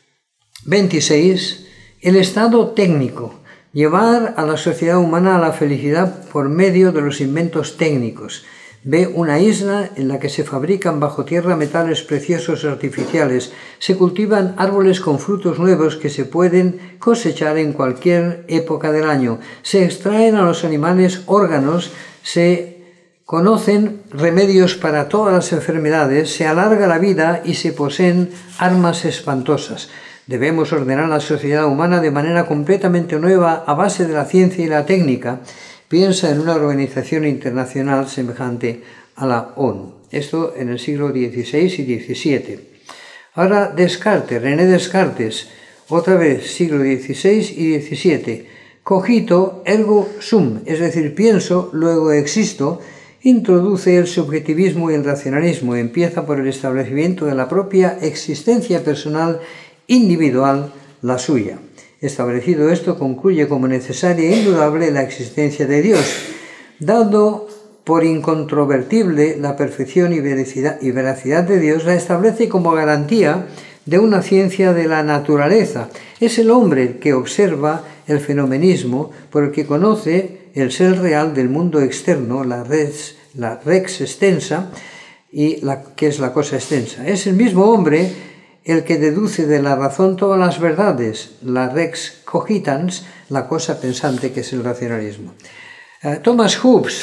veintiséis, el estado técnico. Llevar a la sociedad humana a la felicidad por medio de los inventos técnicos. Ve una isla en la que se fabrican bajo tierra metales preciosos artificiales, se cultivan árboles con frutos nuevos que se pueden cosechar en cualquier época del año, se extraen a los animales órganos, se conocen remedios para todas las enfermedades, se alarga la vida y se poseen armas espantosas. Debemos ordenar la sociedad humana de manera completamente nueva a base de la ciencia y la técnica. Piensa en una organización internacional semejante a la ONU. Esto en el siglo dieciséis y diecisiete. Ahora Descartes, René Descartes, otra vez siglo dieciséis y diecisiete. Cogito ergo sum, es decir, pienso, luego existo. Introduce el subjetivismo y el racionalismo. Empieza por el establecimiento de la propia existencia personal individual, la suya. Establecido esto, concluye como necesaria e indudable la existencia de Dios, dando por incontrovertible la perfección y veracidad, y veracidad de Dios, la establece como garantía de una ciencia de la naturaleza. Es el hombre el que observa el fenomenismo, por el que conoce el ser real del mundo externo, la res, la rex extensa, y la, que es la cosa extensa. Es el mismo hombre el que deduce de la razón todas las verdades, la rex cogitans, la cosa pensante, que es el racionalismo. Uh, Thomas Hobbes,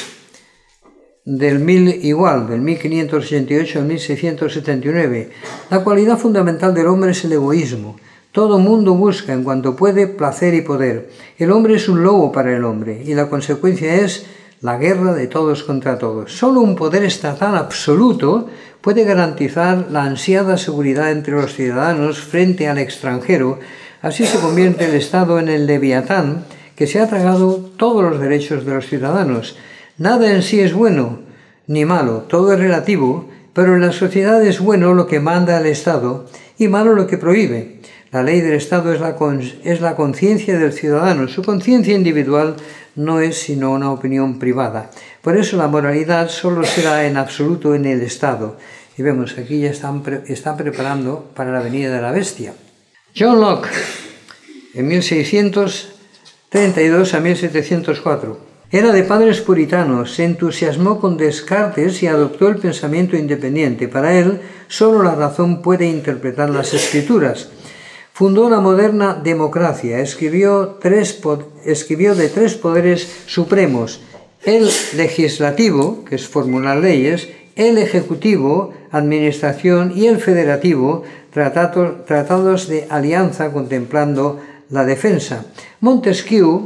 del mil igual, del mil quinientos ochenta y ocho al mil seiscientos setenta y nueve, la cualidad fundamental del hombre es el egoísmo. Todo mundo busca, en cuanto puede, placer y poder. El hombre es un lobo para el hombre, y la consecuencia es la guerra de todos contra todos. Solo un poder estatal absoluto puede garantizar la ansiada seguridad entre los ciudadanos frente al extranjero. Así se convierte el Estado en el leviatán que se ha tragado todos los derechos de los ciudadanos. Nada en sí es bueno ni malo, todo es relativo, pero en la sociedad es bueno lo que manda el Estado y malo lo que prohíbe. La ley del Estado es la, es la conciencia del ciudadano. Su conciencia individual no es sino una opinión privada. Por eso la moralidad solo será en absoluto en el Estado. Y vemos, aquí ya están, pre están preparando para la venida de la bestia. John Locke, en mil seiscientos treinta y dos a mil setecientos cuatro. Era de padres puritanos, se entusiasmó con Descartes y adoptó el pensamiento independiente. Para él, solo la razón puede interpretar las escrituras. Fundó la moderna democracia, escribió, tres, escribió de tres poderes supremos: el legislativo, que es formular leyes, el ejecutivo, administración, y el federativo, tratados, tratados de alianza contemplando la defensa. Montesquieu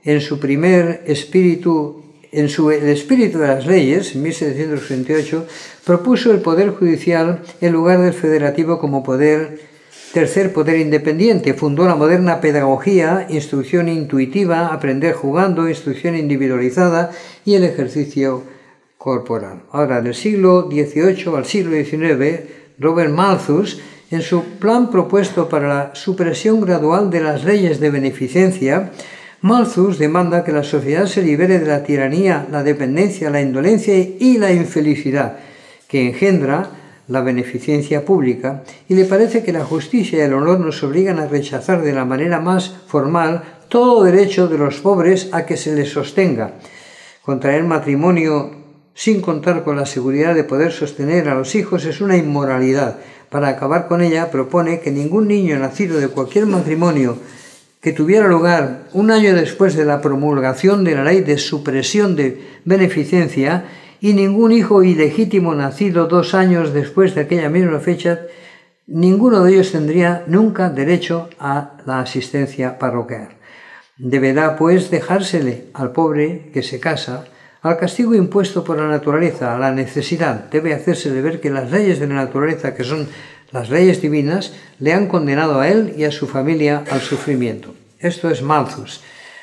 en su primer espíritu, en su El espíritu de las leyes, en mil setecientos ochenta y ocho, propuso el poder judicial en lugar del federativo como poder, tercer poder independiente. Fundó la moderna pedagogía, instrucción intuitiva, aprender jugando, instrucción individualizada y el ejercicio corporal. Ahora, del siglo dieciocho al siglo diecinueve, Robert Malthus, en su plan propuesto para la supresión gradual de las leyes de beneficencia, Malthus demanda que la sociedad se libere de la tiranía, la dependencia, la indolencia y la infelicidad que engendra la beneficencia pública, y le parece que la justicia y el honor nos obligan a rechazar de la manera más formal todo derecho de los pobres a que se les sostenga. Contraer matrimonio sin contar con la seguridad de poder sostener a los hijos es una inmoralidad. Para acabar con ella, propone que ningún niño nacido de cualquier matrimonio que tuviera lugar un año después de la promulgación de la ley de supresión de beneficencia y ningún hijo ilegítimo nacido dos años después de aquella misma fecha, ninguno de ellos tendría nunca derecho a la asistencia parroquial. Deberá, pues, dejársele al pobre que se casa al castigo impuesto por la naturaleza, a la necesidad. Debe hacérsele ver que las leyes de la naturaleza, que son las leyes divinas, le han condenado a él y a su familia al sufrimiento. Esto es Malthus.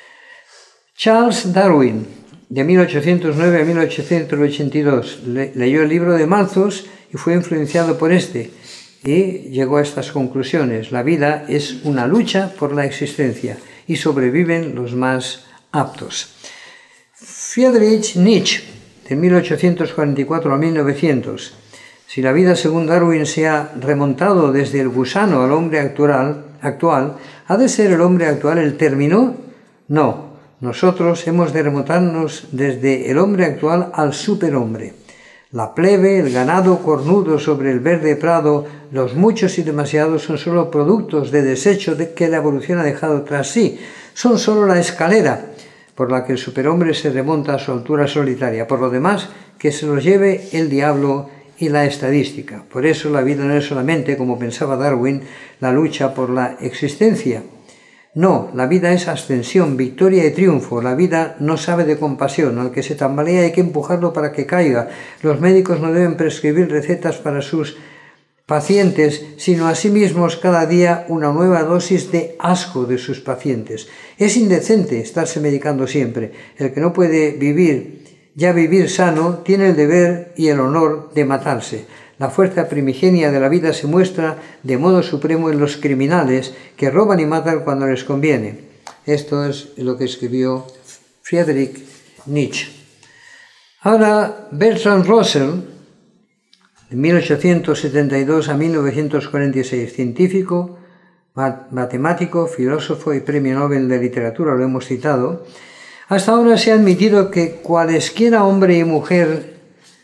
Charles Darwin, de mil ochocientos nueve a mil ochocientos ochenta y dos, le leyó el libro de Malthus y fue influenciado por este, y llegó a estas conclusiones. La vida es una lucha por la existencia y sobreviven los más aptos. Friedrich Nietzsche, de mil ochocientos cuarenta y cuatro a mil novecientos. Si la vida, según Darwin, se ha remontado desde el gusano al hombre actual, actual, ¿ha de ser el hombre actual el término? No, nosotros hemos de remontarnos desde el hombre actual al superhombre. La plebe, el ganado cornudo sobre el verde prado, los muchos y demasiados son solo productos de desecho de que la evolución ha dejado tras sí, son solo la escalera por la que el superhombre se remonta a su altura solitaria. Por lo demás, que se los lleve el diablo y la estadística. Por eso la vida no es solamente, como pensaba Darwin, la lucha por la existencia. No, la vida es ascensión, victoria y triunfo. La vida no sabe de compasión. Al que se tambalea hay que empujarlo para que caiga. Los médicos no deben prescribir recetas para sus pacientes, sino a sí mismos cada día una nueva dosis de asco de sus pacientes. Es indecente estarse medicando siempre. El que no puede vivir, ya vivir sano, tiene el deber y el honor de matarse. La fuerza primigenia de la vida se muestra de modo supremo en los criminales que roban y matan cuando les conviene. Esto es lo que escribió Friedrich Nietzsche. Ahora, Bertrand Russell, de mil ochocientos setenta y dos a mil novecientos cuarenta y seis, científico, matemático, filósofo y premio Nobel de Literatura, lo hemos citado. Hasta ahora se ha admitido que cualesquiera hombre y mujer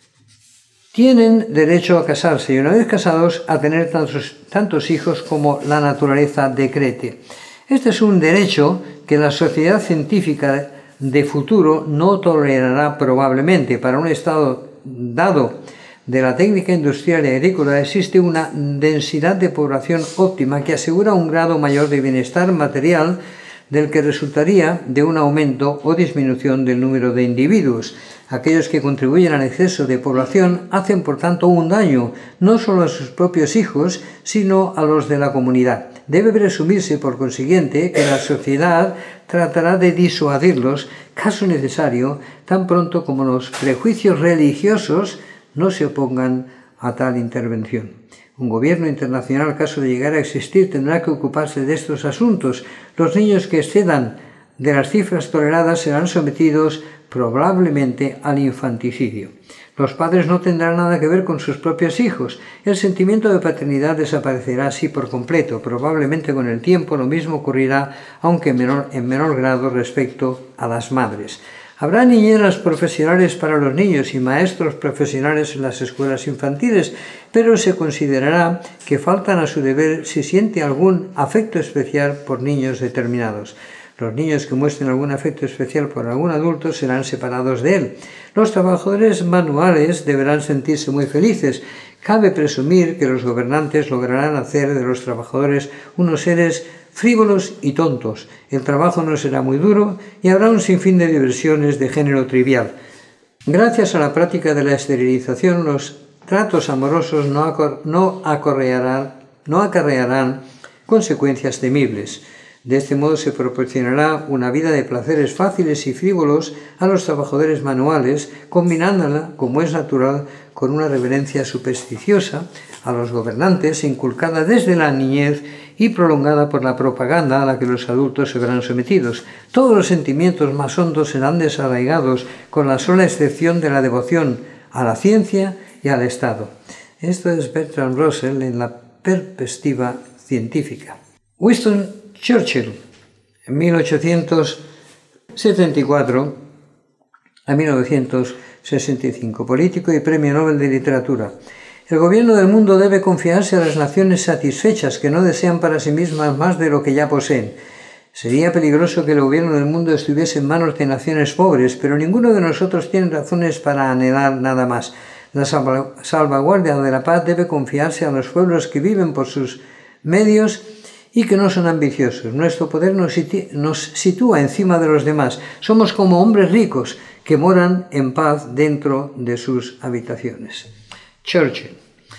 tienen derecho a casarse y, una vez casados, a tener tantos, tantos hijos como la naturaleza decrete. Este es un derecho que la sociedad científica de futuro no tolerará probablemente. Para un estado dado de la técnica industrial y agrícola existe una densidad de población óptima que asegura un grado mayor de bienestar material del que resultaría de un aumento o disminución del número de individuos. Aquellos que contribuyen al exceso de población hacen, por tanto, un daño, no solo a sus propios hijos, sino a los de la comunidad. Debe presumirse, por consiguiente, que la sociedad tratará de disuadirlos, caso necesario, tan pronto como los prejuicios religiosos no se opongan a tal intervención. Un gobierno internacional, caso de llegar a existir, tendrá que ocuparse de estos asuntos. Los niños que excedan de las cifras toleradas serán sometidos probablemente al infanticidio. Los padres no tendrán nada que ver con sus propios hijos. El sentimiento de paternidad desaparecerá así por completo. Probablemente con el tiempo lo mismo ocurrirá, aunque en menor, en menor grado respecto a las madres. Habrá niñeras profesionales para los niños y maestros profesionales en las escuelas infantiles, pero se considerará que faltan a su deber si siente algún afecto especial por niños determinados. Los niños que muestren algún afecto especial por algún adulto serán separados de él. Los trabajadores manuales deberán sentirse muy felices. Cabe presumir que los gobernantes lograrán hacer de los trabajadores unos seres frívolos y tontos. El trabajo no será muy duro y habrá un sinfín de diversiones de género trivial. Gracias a la práctica de la esterilización, los tratos amorosos no, acor- no, acarrearán, no acarrearán consecuencias temibles. De este modo se proporcionará una vida de placeres fáciles y frívolos a los trabajadores manuales, combinándola, como es natural, con una reverencia supersticiosa a los gobernantes, inculcada desde la niñez y prolongada por la propaganda a la que los adultos se verán sometidos. Todos los sentimientos más hondos serán desarraigados, con la sola excepción de la devoción a la ciencia y al Estado. Esto es Bertrand Russell en la perspectiva científica. Winston Churchill, en mil ochocientos setenta y cuatro a mil novecientos sesenta y cinco, político y premio Nobel de Literatura. El gobierno del mundo debe confiarse a las naciones satisfechas que no desean para sí mismas más de lo que ya poseen. Sería peligroso que el gobierno del mundo estuviese en manos de naciones pobres, pero ninguno de nosotros tiene razones para anhelar nada más. La salvaguardia de la paz debe confiarse a los pueblos que viven por sus medios y que no son ambiciosos. Nuestro poder nos, nos sitúa encima de los demás. Somos como hombres ricos que moran en paz dentro de sus habitaciones. Churchill.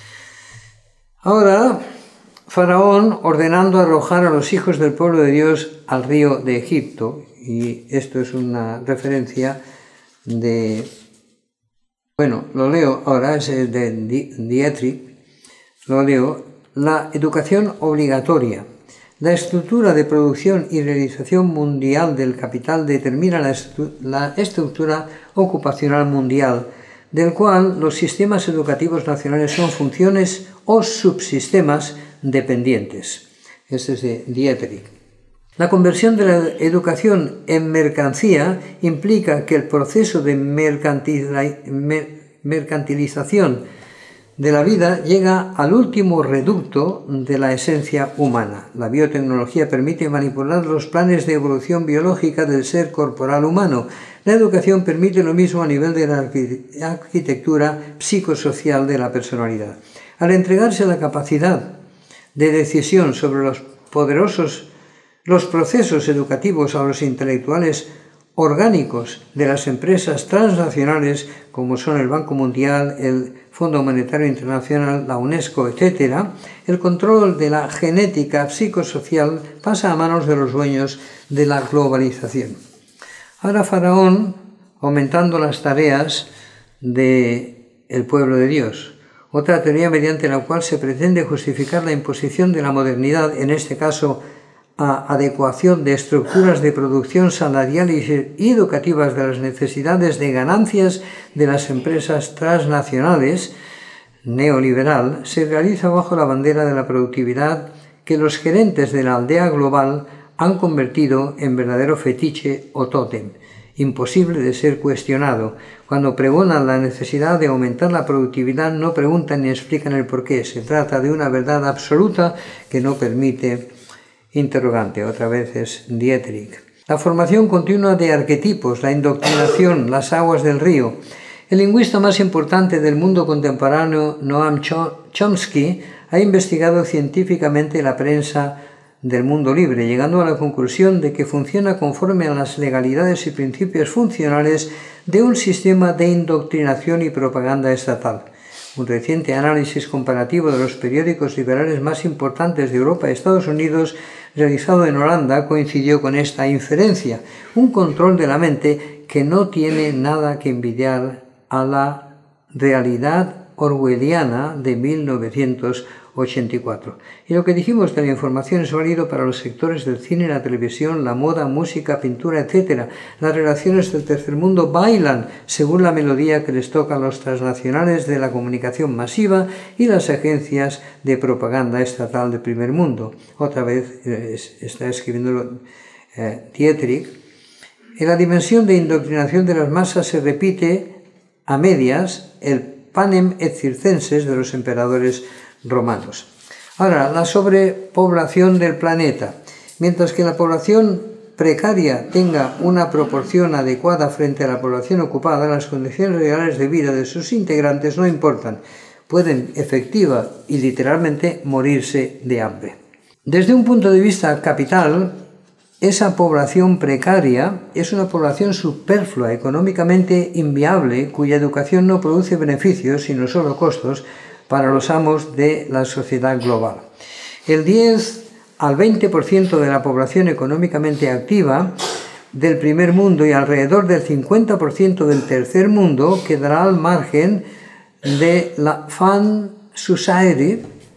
Ahora, Faraón ordenando arrojar a los hijos del pueblo de Dios al río de Egipto, y esto es una referencia de, bueno, lo leo ahora, es de Dietrich, lo leo, la educación obligatoria. La estructura de producción y realización mundial del capital determina la, estru la estructura ocupacional mundial, del cual los sistemas educativos nacionales son funciones o subsistemas dependientes. Este es de Dietrich. La conversión de la educación en mercancía implica que el proceso de mercantilización de la vida llega al último reducto de la esencia humana. La biotecnología permite manipular los planes de evolución biológica del ser corporal humano. La educación permite lo mismo a nivel de la arquitectura psicosocial de la personalidad. Al entregarse la capacidad de decisión sobre los poderosos los procesos educativos a los intelectuales orgánicos de las empresas transnacionales, como son el Banco Mundial, el Fondo Monetario Internacional, la UNESCO, etcétera, el control de la genética psicosocial pasa a manos de los dueños de la globalización. Ahora Faraón aumentando las tareas del pueblo de Dios. Otra teoría mediante la cual se pretende justificar la imposición de la modernidad, en este caso a adecuación de estructuras de producción salariales y educativas de las necesidades de ganancias de las empresas transnacionales, neoliberal, se realiza bajo la bandera de la productividad que los gerentes de la aldea global han convertido en verdadero fetiche o tótem, imposible de ser cuestionado. Cuando pregonan la necesidad de aumentar la productividad, no preguntan ni explican el porqué. Se trata de una verdad absoluta que no permite interrogante. Otra vez es Dietrich. La formación continua de arquetipos, la indoctrinación, las aguas del río. El lingüista más importante del mundo contemporáneo, Noam Chomsky, ha investigado científicamente la prensa del mundo libre, llegando a la conclusión de que funciona conforme a las legalidades y principios funcionales de un sistema de indoctrinación y propaganda estatal. Un reciente análisis comparativo de los periódicos liberales más importantes de Europa y Estados Unidos, realizado en Holanda, coincidió con esta inferencia, un control de la mente que no tiene nada que envidiar a la realidad orwelliana de mil novecientos ochenta y cuatro. Y lo que dijimos de la información es válido para los sectores del cine, la televisión, la moda, música, pintura, etcétera. Las relaciones del tercer mundo bailan según la melodía que les tocan los transnacionales de la comunicación masiva y las agencias de propaganda estatal del primer mundo. Otra vez eh, está escribiendo eh, Dietrich. En la dimensión de indoctrinación de las masas se repite a medias el panem et circenses de los emperadores romanos. Ahora, la sobrepoblación del planeta. Mientras que la población precaria tenga una proporción adecuada frente a la población ocupada, las condiciones reales de vida de sus integrantes no importan. Pueden efectiva y literalmente morirse de hambre. Desde un punto de vista capital, esa población precaria es una población superflua, económicamente inviable, cuya educación no produce beneficios, sino solo costos para los amos de la sociedad global. El diez al veinte por ciento de la población económicamente activa del primer mundo y alrededor del cincuenta por ciento del tercer mundo quedará al margen de la Fun Society,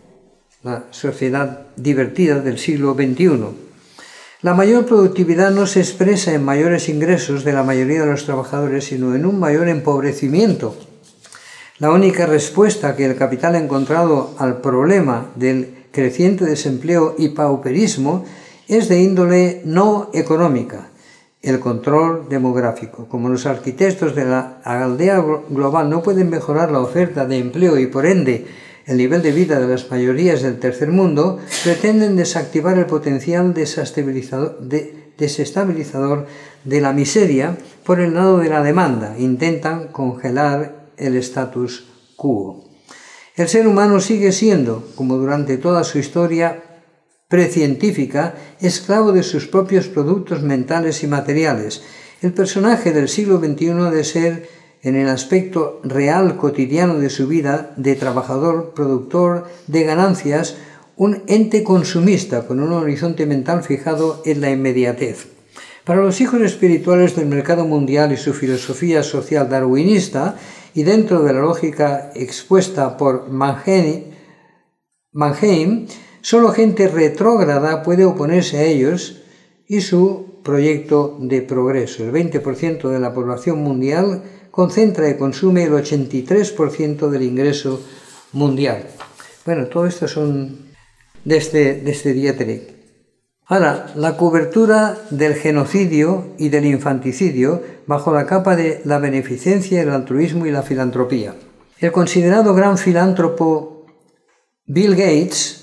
la sociedad divertida del siglo veintiuno. La mayor productividad no se expresa en mayores ingresos de la mayoría de los trabajadores, sino en un mayor empobrecimiento. La única respuesta que el capital ha encontrado al problema del creciente desempleo y pauperismo es de índole no económica, el control demográfico. Como los arquitectos de la aldea global no pueden mejorar la oferta de empleo y por ende el nivel de vida de las mayorías del tercer mundo, pretenden desactivar el potencial desestabilizador de, desestabilizador de la miseria por el lado de la demanda. Intentan congelar el status quo. El ser humano sigue siendo, como durante toda su historia precientífica, esclavo de sus propios productos mentales y materiales. El personaje del siglo veintiuno ha de ser, en el aspecto real cotidiano de su vida de trabajador, productor de ganancias, un ente consumista con un horizonte mental fijado en la inmediatez. Para los hijos espirituales del mercado mundial y su filosofía social darwinista, y dentro de la lógica expuesta por Mannheim, Mannheim solo gente retrógrada puede oponerse a ellos y su proyecto de progreso. El veinte por ciento de la población mundial concentra y consume el ochenta y tres por ciento del ingreso mundial. Bueno, todo esto son de este, de este diatribe. Ahora, la cobertura del genocidio y del infanticidio bajo la capa de la beneficencia, el altruismo y la filantropía. El considerado gran filántropo Bill Gates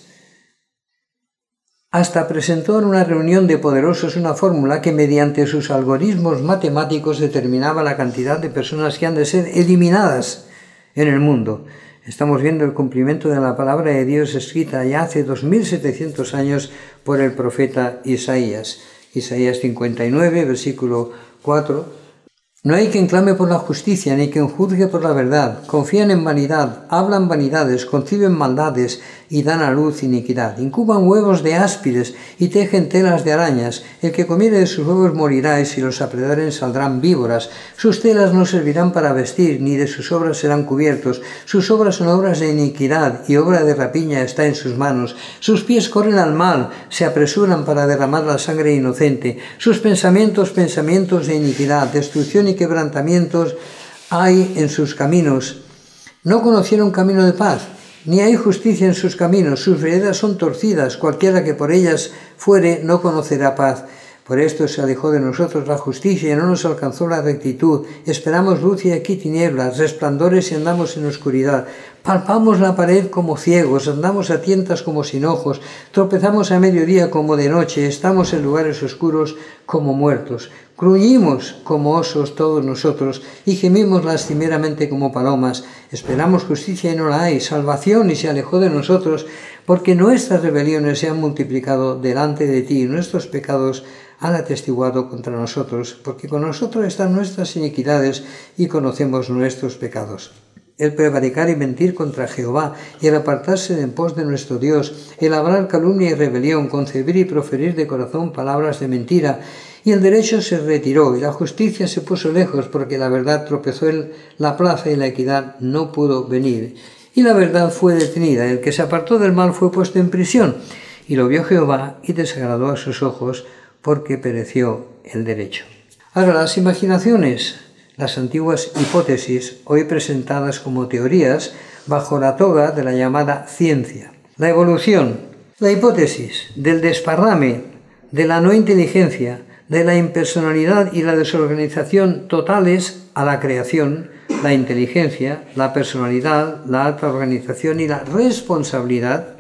hasta presentó en una reunión de poderosos una fórmula que mediante sus algoritmos matemáticos determinaba la cantidad de personas que han de ser eliminadas en el mundo. Estamos viendo el cumplimiento de la palabra de Dios escrita ya hace dos mil setecientos años por el profeta Isaías. Isaías cincuenta y nueve, versículo cuatro. No hay quien clame por la justicia, ni quien juzgue por la verdad. Confían en vanidad, hablan vanidades, conciben maldades y dan a luz iniquidad. Incuban huevos de áspides y tejen telas de arañas. El que comiere de sus huevos morirá, y si los apredaren saldrán víboras. Sus telas no servirán para vestir, ni de sus obras serán cubiertos. Sus obras son obras de iniquidad, y obra de rapiña está en sus manos. Sus pies corren al mal, se apresuran para derramar la sangre inocente. Sus pensamientos, pensamientos de iniquidad, destrucción y quebrantamientos hay en sus caminos. No conocieron camino de paz, ni hay justicia en sus caminos. Sus veredas son torcidas, cualquiera que por ellas fuere no conocerá paz. Por esto se alejó de nosotros la justicia y no nos alcanzó la rectitud. Esperamos luz y aquí tinieblas, resplandores y andamos en oscuridad. Palpamos la pared como ciegos, andamos a tientas como sin ojos, tropezamos a mediodía como de noche, estamos en lugares oscuros como muertos. Gruñimos como osos todos nosotros y gemimos lastimeramente como palomas. Esperamos justicia y no la hay, salvación y se alejó de nosotros, porque nuestras rebeliones se han multiplicado delante de ti y nuestros pecados han atestiguado contra nosotros, porque con nosotros están nuestras iniquidades y conocemos nuestros pecados. El prevaricar y mentir contra Jehová, y el apartarse de en pos de nuestro Dios, el hablar calumnia y rebelión, concebir y proferir de corazón palabras de mentira, y el derecho se retiró, y la justicia se puso lejos, porque la verdad tropezó en la plaza y la equidad no pudo venir. Y la verdad fue detenida, el que se apartó del mal fue puesto en prisión, y lo vio Jehová y desagradó a sus ojos, porque pereció el derecho. Ahora, las imaginaciones, las antiguas hipótesis, hoy presentadas como teorías, bajo la toga de la llamada ciencia. La evolución, la hipótesis del desparrame, de la no inteligencia, de la impersonalidad y la desorganización totales a la creación, la inteligencia, la personalidad, la alta organización y la responsabilidad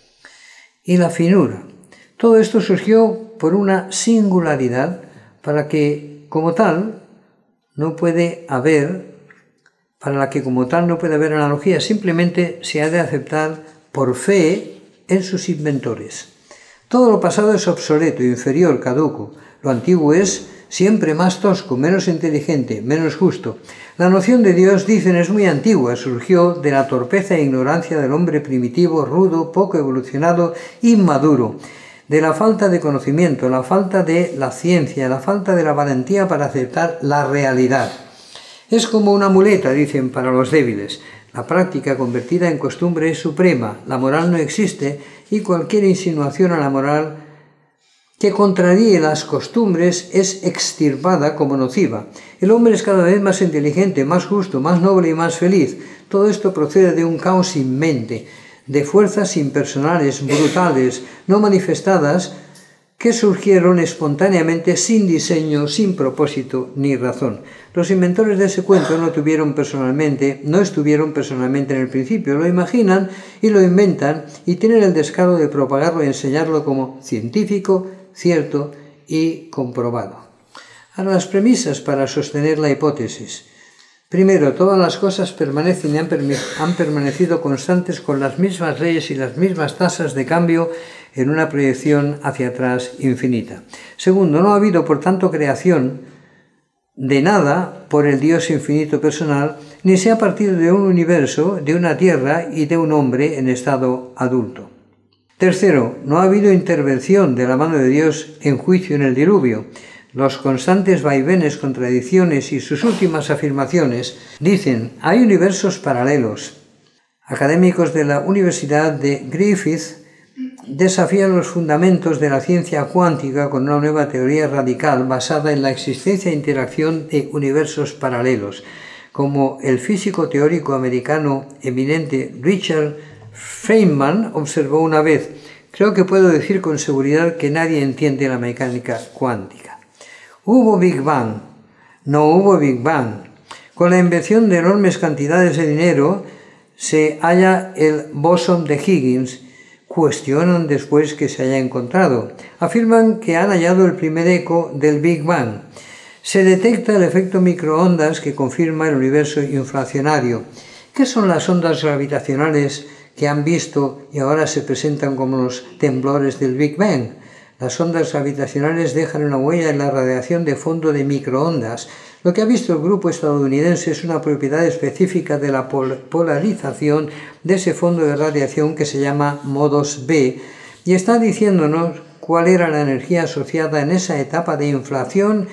y la finura. Todo esto surgió por una singularidad para que, como tal, no puede haber, para la que como tal no puede haber analogía, simplemente se ha de aceptar por fe en sus inventores. Todo lo pasado es obsoleto, inferior, caduco. Lo antiguo es siempre más tosco, menos inteligente, menos justo. La noción de Dios, dicen, es muy antigua, surgió de la torpeza e ignorancia del hombre primitivo, rudo, poco evolucionado, inmaduro, de la falta de conocimiento, la falta de la ciencia, la falta de la valentía para aceptar la realidad. Es como una muleta, dicen, para los débiles. La práctica convertida en costumbre es suprema, la moral no existe y cualquier insinuación a la moral que contraríe las costumbres es extirpada como nociva. El hombre es cada vez más inteligente, más justo, más noble y más feliz. Todo esto procede de un caos sin mente, de fuerzas impersonales, brutales, no manifestadas, que surgieron espontáneamente sin diseño, sin propósito ni razón. Los inventores de ese cuento no tuvieron personalmente, no estuvieron personalmente en el principio, lo imaginan y lo inventan y tienen el descaro de propagarlo y enseñarlo como científico, cierto y comprobado. Ahora, las premisas para sostener la hipótesis. Primero, todas las cosas permanecen y han, han permanecido constantes con las mismas leyes y las mismas tasas de cambio en una proyección hacia atrás infinita. Segundo, no ha habido, por tanto, creación de nada por el Dios infinito personal, ni se ha partido de un universo, de una tierra y de un hombre en estado adulto. Tercero, no ha habido intervención de la mano de Dios en juicio en el diluvio. Los constantes vaivenes, contradicciones y sus últimas afirmaciones dicen, hay universos paralelos. Académicos de la Universidad de Griffith desafían los fundamentos de la ciencia cuántica con una nueva teoría radical basada en la existencia e interacción de universos paralelos, como el físico teórico americano eminente Richard Feynman observó una vez. Creo que puedo decir con seguridad que nadie entiende la mecánica cuántica. Hubo Big Bang, no hubo Big Bang. Con la invención de enormes cantidades de dinero se halla el bosón de Higgins. Cuestionan después que se haya encontrado. Afirman que han hallado el primer eco del Big Bang. Se detecta el efecto microondas que confirma el universo inflacionario. ¿Qué son las ondas gravitacionales que han visto y ahora se presentan como los temblores del Big Bang? Las ondas gravitacionales dejan una huella en la radiación de fondo de microondas. Lo que ha visto el grupo estadounidense es una propiedad específica de la pol- polarización de ese fondo de radiación que se llama modos B, y está diciéndonos cuál era la energía asociada en esa etapa de inflación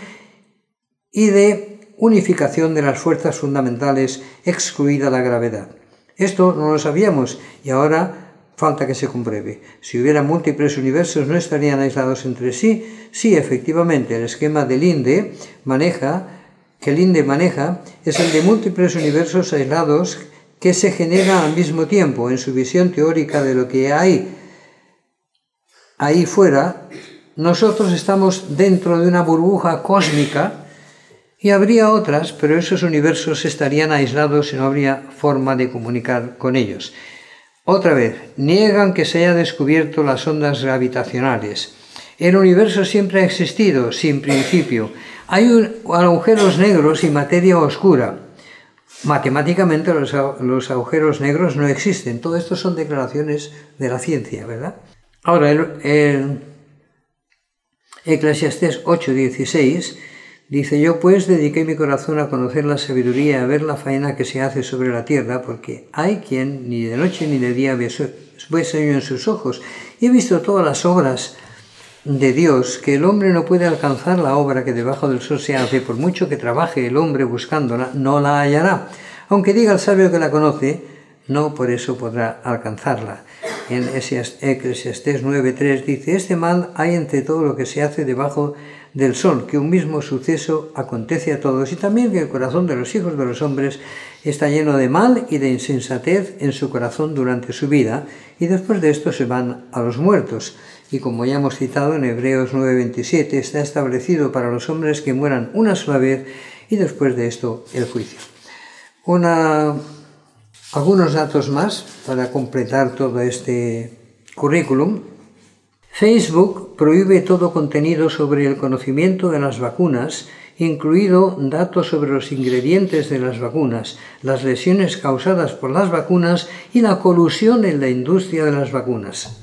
y de unificación de las fuerzas fundamentales, excluida la gravedad. Esto no lo sabíamos y ahora falta que se compruebe. Si hubiera múltiples universos, ¿no estarían aislados entre sí? Sí, efectivamente, el esquema de Linde maneja, que Linde maneja es el de múltiples universos aislados que se generan al mismo tiempo. En su visión teórica de lo que hay ahí fuera, nosotros estamos dentro de una burbuja cósmica y habría otras, pero esos universos estarían aislados y no habría forma de comunicar con ellos. Otra vez, niegan que se haya descubierto las ondas gravitacionales. El universo siempre ha existido, sin principio. Hay un, agujeros negros y materia oscura. Matemáticamente los, los agujeros negros no existen. Todo esto son declaraciones de la ciencia, ¿verdad? Ahora, el, el Eclesiastés ocho dieciséis dice, yo pues dediqué mi corazón a conocer la sabiduría y a ver la faena que se hace sobre la tierra, porque hay quien ni de noche ni de día ve sueño en sus ojos. Y he visto todas las obras de Dios, que el hombre no puede alcanzar la obra que debajo del sol se hace, por mucho que trabaje el hombre buscándola, no la hallará. Aunque diga el sabio que la conoce, no por eso podrá alcanzarla. En Eclesiastés nueve tres dice, este mal hay entre todo lo que se hace debajo del sol, que un mismo suceso acontece a todos, y también que el corazón de los hijos de los hombres está lleno de mal y de insensatez en su corazón durante su vida, y después de esto se van a los muertos. Y como ya hemos citado en Hebreos nueve veintisiete, está establecido para los hombres que mueran una sola vez y después de esto el juicio. Una, algunos datos más para completar todo este currículum. Facebook prohíbe todo contenido sobre el conocimiento de las vacunas, incluido datos sobre los ingredientes de las vacunas, las lesiones causadas por las vacunas y la colusión en la industria de las vacunas.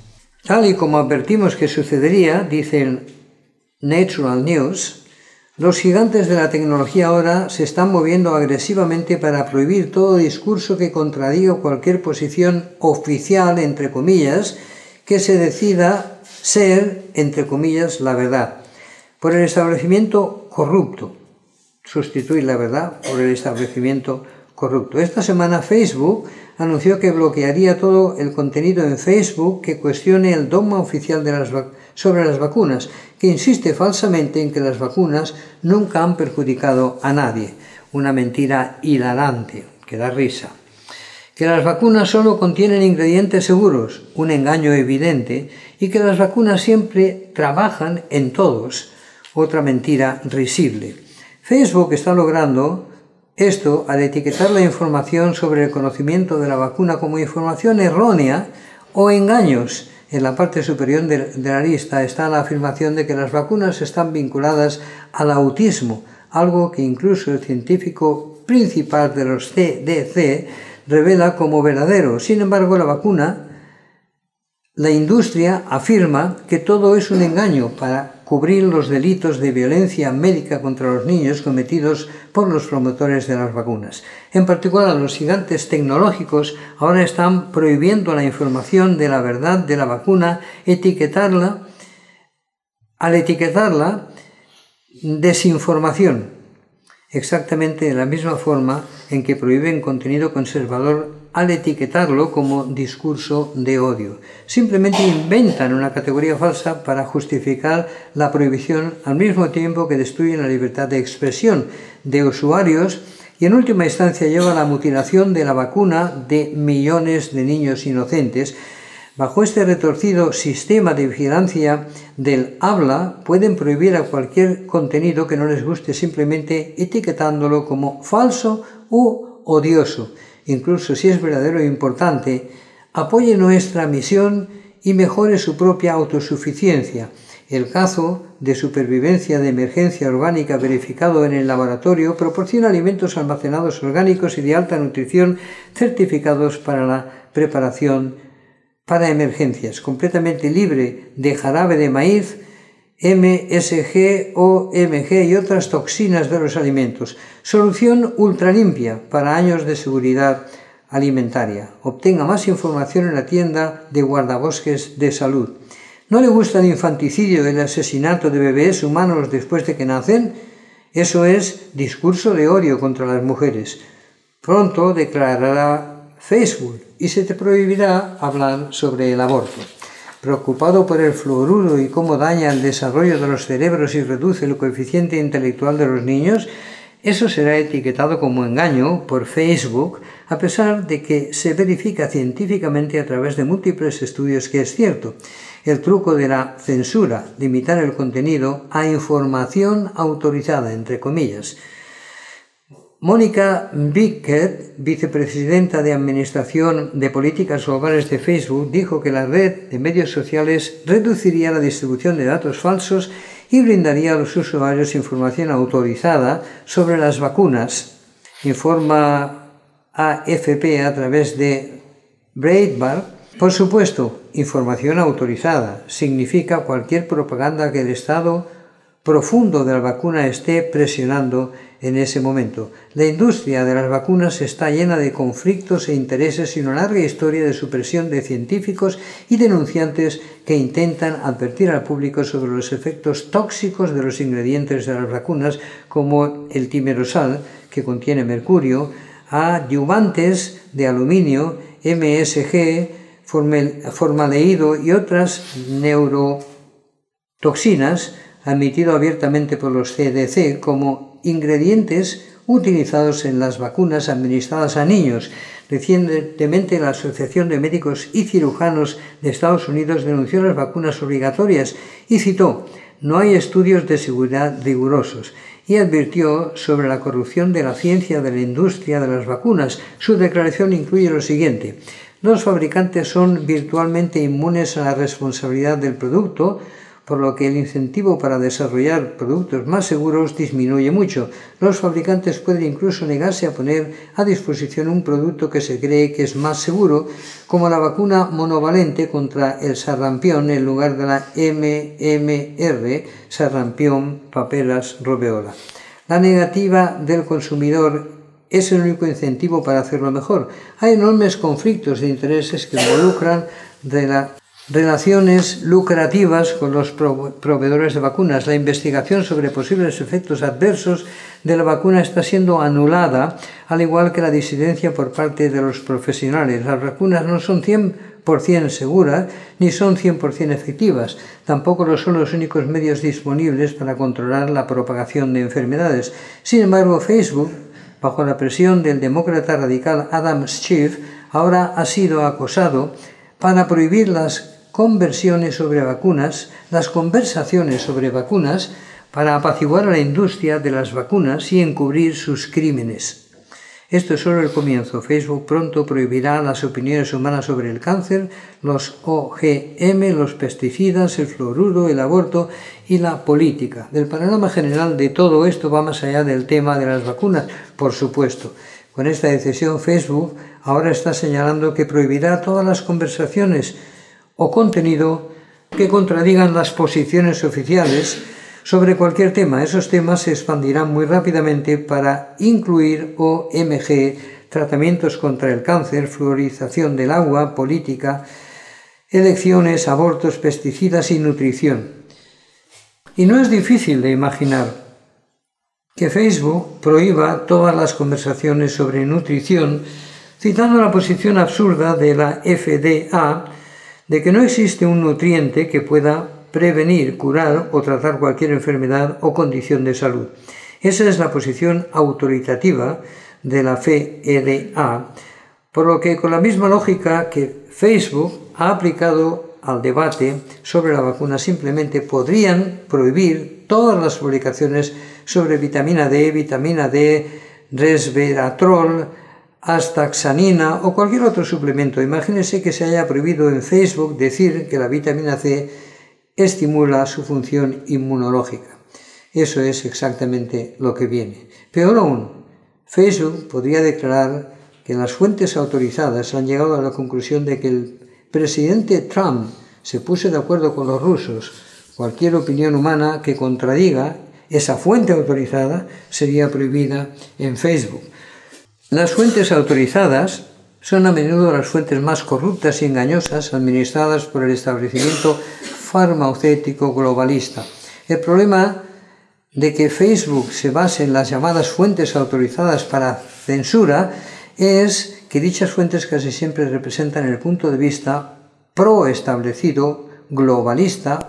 Tal y como advertimos que sucedería, dicen Natural News, los gigantes de la tecnología ahora se están moviendo agresivamente para prohibir todo discurso que contradiga cualquier posición oficial, entre comillas, que se decida ser, entre comillas, la verdad, por el establecimiento corrupto. Sustituir la verdad por el establecimiento corrupto. Esta semana Facebook anunció que bloquearía todo el contenido en Facebook que cuestione el dogma oficial de las sobre las vacunas, que insiste falsamente en que las vacunas nunca han perjudicado a nadie. Una mentira hilarante, que da risa. Que las vacunas solo contienen ingredientes seguros, un engaño evidente, y que las vacunas siempre trabajan en todos, otra mentira risible. Facebook está logrando esto al etiquetar la información sobre el conocimiento de la vacuna como información errónea o engaños. En la parte superior de, de la lista está la afirmación de que las vacunas están vinculadas al autismo, algo que incluso el científico principal de los C D C revela como verdadero. Sin embargo, la vacuna, la industria afirma que todo es un engaño para cubrir los delitos de violencia médica contra los niños cometidos por los promotores de las vacunas. En particular, los gigantes tecnológicos ahora están prohibiendo la información de la verdad de la vacuna, etiquetarla, al etiquetarla desinformación, exactamente de la misma forma en que prohíben contenido conservador al etiquetarlo como discurso de odio. Simplemente inventan una categoría falsa para justificar la prohibición al mismo tiempo que destruyen la libertad de expresión de usuarios y en última instancia lleva a la mutilación de la vacuna de millones de niños inocentes. Bajo este retorcido sistema de vigilancia del habla, pueden prohibir a cualquier contenido que no les guste simplemente etiquetándolo como falso u odioso. Incluso si es verdadero e importante, apoye nuestra misión y mejore su propia autosuficiencia. El caso de supervivencia de emergencia orgánica verificado en el laboratorio proporciona alimentos almacenados orgánicos y de alta nutrición certificados para la preparación para emergencias, completamente libre de jarabe de maíz, M S G, O M G y otras toxinas de los alimentos. Solución ultralimpia para años de seguridad alimentaria. Obtenga más información en la tienda de guardabosques de salud. ¿No le gusta el infanticidio y el asesinato de bebés humanos después de que nacen? Eso es discurso de odio contra las mujeres. Pronto declarará Facebook y se te prohibirá hablar sobre el aborto. Preocupado por el fluoruro y cómo daña el desarrollo de los cerebros y reduce el coeficiente intelectual de los niños, eso será etiquetado como engaño por Facebook, a pesar de que se verifica científicamente a través de múltiples estudios que es cierto. El truco de la censura, limitar el contenido a información autorizada, entre comillas. Mónica Bickett, vicepresidenta de Administración de Políticas Globales de Facebook, dijo que la red de medios sociales reduciría la distribución de datos falsos y brindaría a los usuarios información autorizada sobre las vacunas. Informa A F P a través de Breitbart. Por supuesto, información autorizada significa cualquier propaganda que el estado profundo de la vacuna esté presionando en ese momento. La industria de las vacunas está llena de conflictos e intereses y una larga historia de supresión de científicos y denunciantes que intentan advertir al público sobre los efectos tóxicos de los ingredientes de las vacunas, como el timerosal, que contiene mercurio, adyuvantes de aluminio, M S G, formaldehído y otras neurotoxinas, admitido abiertamente por los C D C como ingredientes utilizados en las vacunas administradas a niños. Recientemente, la Asociación de Médicos y Cirujanos de Estados Unidos denunció las vacunas obligatorias y citó: «No hay estudios de seguridad rigurosos», y advirtió sobre la corrupción de la ciencia de la industria de las vacunas. Su declaración incluye lo siguiente: «Los fabricantes son virtualmente inmunes a la responsabilidad del producto, por lo que el incentivo para desarrollar productos más seguros disminuye mucho. Los fabricantes pueden incluso negarse a poner a disposición un producto que se cree que es más seguro, como la vacuna monovalente contra el sarampión en lugar de la M M R, sarampión, paperas, rubeola. La negativa del consumidor es el único incentivo para hacerlo mejor. Hay enormes conflictos de intereses que involucran de la relaciones lucrativas con los proveedores de vacunas. La investigación sobre posibles efectos adversos de la vacuna está siendo anulada, al igual que la disidencia por parte de los profesionales. Las vacunas no son cien por cien seguras ni son cien por cien efectivas. Tampoco lo son los únicos medios disponibles para controlar la propagación de enfermedades. Sin embargo, Facebook, bajo la presión del demócrata radical Adam Schiff, ahora ha sido acosado para prohibir las conversiones sobre vacunas, las conversaciones sobre vacunas, para apaciguar a la industria de las vacunas y encubrir sus crímenes. Esto es solo el comienzo. Facebook pronto prohibirá las opiniones humanas sobre el cáncer, los O G M, los pesticidas, el fluoruro, el aborto y la política. El panorama general de todo esto va más allá del tema de las vacunas, por supuesto. Con esta decisión, Facebook ahora está señalando que prohibirá todas las conversaciones o contenido que contradigan las posiciones oficiales sobre cualquier tema. Esos temas se expandirán muy rápidamente para incluir O M G, tratamientos contra el cáncer, fluorización del agua, política, elecciones, abortos, pesticidas y nutrición. Y no es difícil de imaginar que Facebook prohíba todas las conversaciones sobre nutrición, citando la posición absurda de la F D A de que no existe un nutriente que pueda prevenir, curar o tratar cualquier enfermedad o condición de salud. Esa es la posición autoritativa de la F D A, por lo que con la misma lógica que Facebook ha aplicado al debate sobre la vacuna, simplemente podrían prohibir todas las publicaciones sobre vitamina D, vitamina D, resveratrol, astaxanina o cualquier otro suplemento. Imagínense que se haya prohibido en Facebook decir que la vitamina C estimula su función inmunológica. Eso es exactamente lo que viene. Peor aún, Facebook podría declarar que las fuentes autorizadas han llegado a la conclusión de que el presidente Trump se puso de acuerdo con los rusos. Cualquier opinión humana que contradiga esa fuente autorizada sería prohibida en Facebook. Las fuentes autorizadas son a menudo las fuentes más corruptas y engañosas administradas por el establecimiento farmacéutico globalista. El problema de que Facebook se base en las llamadas fuentes autorizadas para censura es que dichas fuentes casi siempre representan el punto de vista pro-establecido, globalista,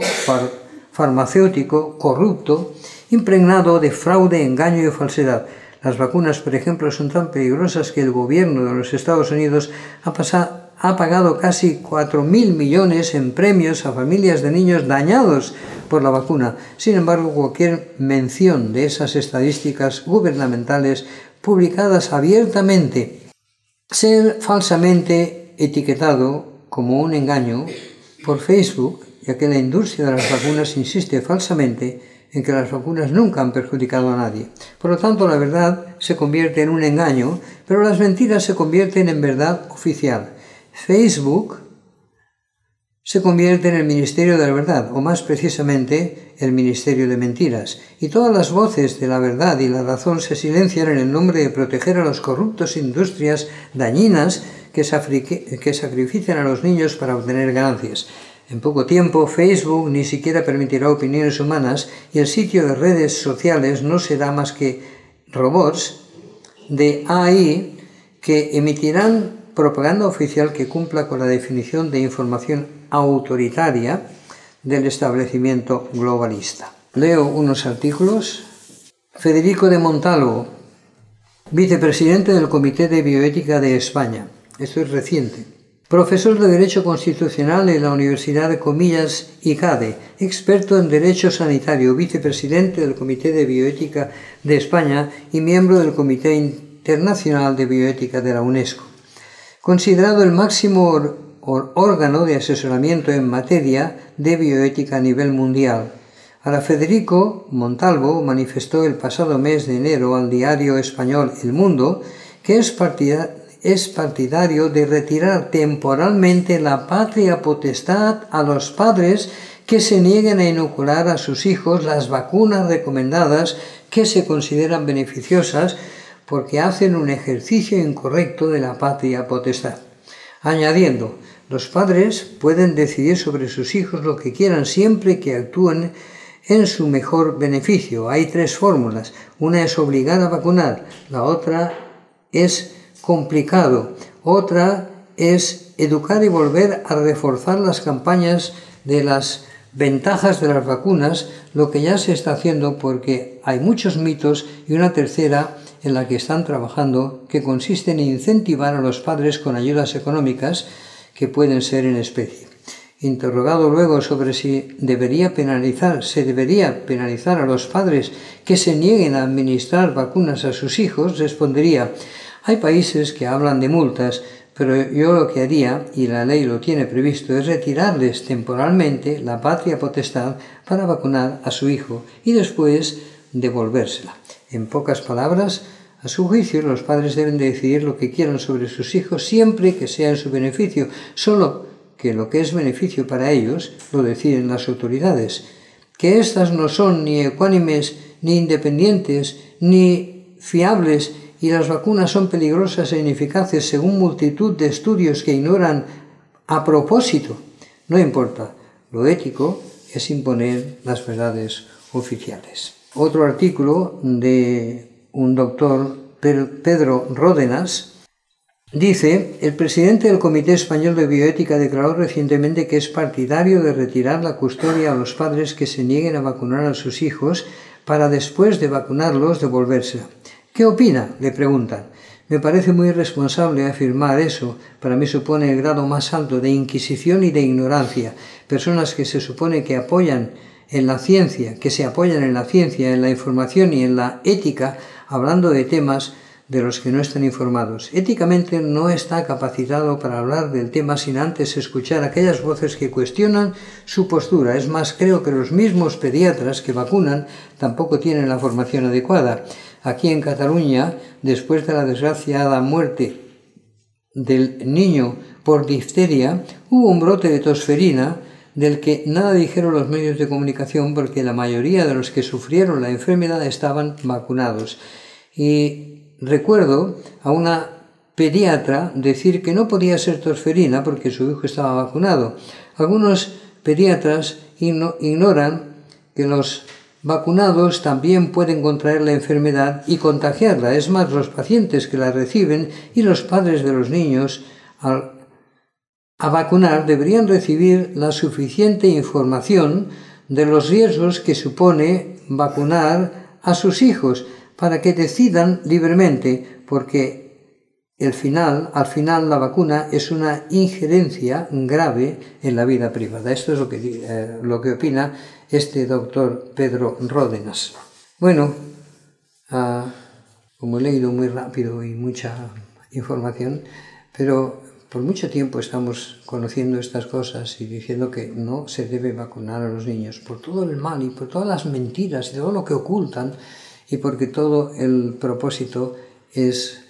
pro-farmacéutico, corrupto, impregnado de fraude, engaño y falsedad. Las vacunas, por ejemplo, son tan peligrosas que el gobierno de los Estados Unidos ha, pasado, ha pagado casi cuatro mil millones en premios a familias de niños dañados por la vacuna. Sin embargo, cualquier mención de esas estadísticas gubernamentales publicadas abiertamente, ser falsamente etiquetado como un engaño por Facebook, ya que la industria de las vacunas insiste falsamente en que las vacunas nunca han perjudicado a nadie. Por lo tanto, la verdad se convierte en un engaño, pero las mentiras se convierten en verdad oficial. Facebook se convierte en el Ministerio de la Verdad, o más precisamente, el Ministerio de Mentiras. Y todas las voces de la verdad y la razón se silencian en el nombre de proteger a las corruptas industrias dañinas que, que sacrifican a los niños para obtener ganancias. En poco tiempo, Facebook ni siquiera permitirá opiniones humanas y el sitio de redes sociales no será más que robots de A I que emitirán propaganda oficial que cumpla con la definición de información autoritaria del establecimiento globalista. Leo unos artículos. Federico de Montalvo, vicepresidente del Comité de Bioética de España. Esto es reciente. Profesor de Derecho Constitucional en la Universidad de Comillas I C A D E, experto en Derecho Sanitario, vicepresidente del Comité de Bioética de España y miembro del Comité Internacional de Bioética de la UNESCO. Considerado el máximo órgano de asesoramiento en materia de bioética a nivel mundial. Ahora, Federico Montalvo manifestó el pasado mes de enero al diario español El Mundo que es partidario, es partidario de retirar temporalmente la patria potestad a los padres que se nieguen a inocular a sus hijos las vacunas recomendadas que se consideran beneficiosas porque hacen un ejercicio incorrecto de la patria potestad. Añadiendo, los padres pueden decidir sobre sus hijos lo que quieran siempre que actúen en su mejor beneficio. Hay tres fórmulas. Una es obligar a vacunar, la otra es complicado, otra es educar y volver a reforzar las campañas de las ventajas de las vacunas, lo que ya se está haciendo porque hay muchos mitos, y una tercera en la que están trabajando que consiste en incentivar a los padres con ayudas económicas que pueden ser en especie. Interrogado luego sobre si debería penalizar, se debería penalizar a los padres que se nieguen a administrar vacunas a sus hijos, respondería: hay países que hablan de multas, pero yo lo que haría, y la ley lo tiene previsto, es retirarles temporalmente la patria potestad para vacunar a su hijo y después devolvérsela. En pocas palabras, a su juicio, los padres deben de decidir lo que quieran sobre sus hijos siempre que sea en su beneficio, solo que lo que es beneficio para ellos lo deciden las autoridades. Que éstas no son ni ecuánimes, ni independientes, ni fiables, y las vacunas son peligrosas e ineficaces según multitud de estudios que ignoran a propósito. No importa, lo ético es imponer las verdades oficiales. Otro artículo de un doctor, Pedro Ródenas, dice: el presidente del Comité Español de Bioética declaró recientemente que es partidario de retirar la custodia a los padres que se nieguen a vacunar a sus hijos para después de vacunarlos devolvérsela. ¿Qué opina?, le preguntan. Me parece muy irresponsable afirmar eso. Para mí supone el grado más alto de inquisición y de ignorancia. Personas que se supone que apoyan en la ciencia, que se apoyan en la ciencia, en la información y en la ética, hablando de temas de los que no están informados. Éticamente no está capacitado para hablar del tema sin antes escuchar aquellas voces que cuestionan su postura. Es más, creo que los mismos pediatras que vacunan tampoco tienen la formación adecuada. Aquí en Cataluña, después de la desgraciada muerte del niño por difteria, hubo un brote de tosferina del que nada dijeron los medios de comunicación porque la mayoría de los que sufrieron la enfermedad estaban vacunados. Y recuerdo a una pediatra decir que no podía ser tosferina porque su hijo estaba vacunado. Algunos pediatras ignoran que los vacunados también pueden contraer la enfermedad y contagiarla. Es más, los pacientes que la reciben y los padres de los niños al, a vacunar deberían recibir la suficiente información de los riesgos que supone vacunar a sus hijos para que decidan libremente, porque el final, al final la vacuna es una injerencia grave en la vida privada. Esto es lo que, eh, lo que opina este doctor Pedro Ródenas. Bueno, uh, como he leído muy rápido y mucha información, pero por mucho tiempo estamos conociendo estas cosas y diciendo que no se debe vacunar a los niños por todo el mal y por todas las mentiras y todo lo que ocultan, y porque todo el propósito es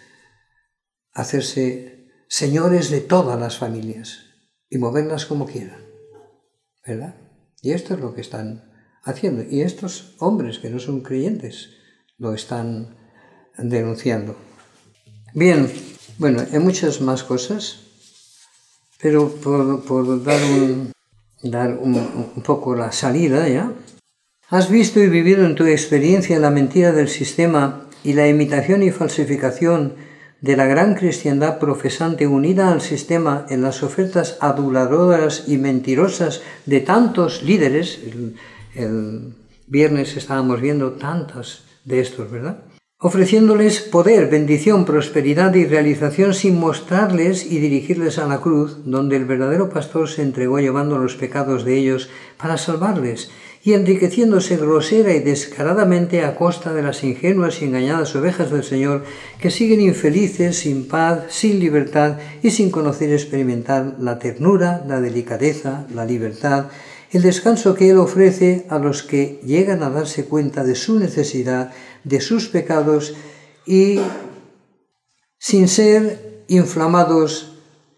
hacerse señores de todas las familias y moverlas como quieran, ¿verdad? Y esto es lo que están haciendo. Y estos hombres que no son creyentes lo están denunciando. Bien, bueno, hay muchas más cosas, pero por, por dar, un, dar un, un poco la salida ya. ¿Has visto y vivido en tu experiencia la mentira del sistema y la imitación y falsificación de la gran cristiandad profesante unida al sistema en las ofertas aduladoras y mentirosas de tantos líderes? El, el viernes estábamos viendo tantos de estos, ¿verdad? Ofreciéndoles poder, bendición, prosperidad y realización sin mostrarles y dirigirles a la cruz, donde el verdadero pastor se entregó llevando los pecados de ellos para salvarles. y enriqueciéndose grosera y descaradamente a costa de las ingenuas y engañadas ovejas del Señor, que siguen infelices, sin paz, sin libertad y sin conocer y experimentar la ternura, la delicadeza, la libertad, el descanso que Él ofrece a los que llegan a darse cuenta de su necesidad, de sus pecados y sin ser inflamados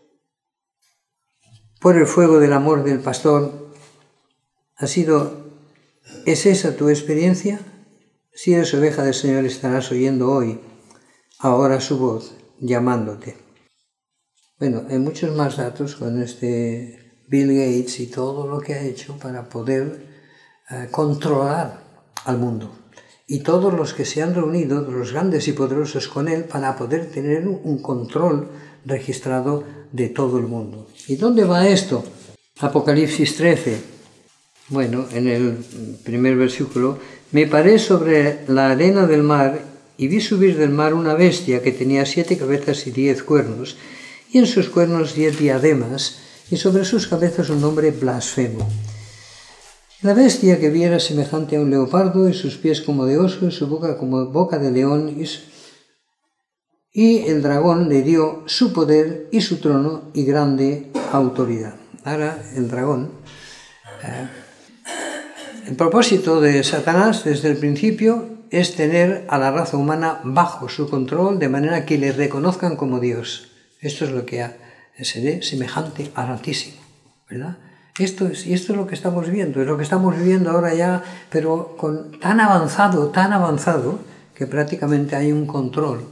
por el fuego del amor del pastor. ¿Ha sido, es esa tu experiencia? Si eres oveja del Señor, estarás oyendo hoy, ahora su voz, llamándote. Bueno, hay muchos más datos con este Bill Gates y todo lo que ha hecho para poder eh, controlar al mundo. Y todos los que se han reunido, los grandes y poderosos con él, para poder tener un control registrado de todo el mundo. ¿Y dónde va esto? Apocalipsis trece. Bueno, en el primer versículo, me paré sobre la arena del mar y vi subir del mar una bestia que tenía siete cabezas y diez cuernos, y en sus cuernos diez diademas, y sobre sus cabezas un nombre blasfemo. La bestia que vi era semejante a un leopardo, y sus pies como de oso, y su boca como boca de león, y, su... y el dragón le dio su poder y su trono y grande autoridad. Ahora el dragón... Eh, el propósito de Satanás desde el principio es tener a la raza humana bajo su control, de manera que le reconozcan como Dios. Esto es lo que ha, seré semejante al Altísimo, ¿verdad? Esto es, y esto es lo que estamos viendo, es lo que estamos viviendo ahora ya, pero con tan avanzado, tan avanzado, que prácticamente hay un control,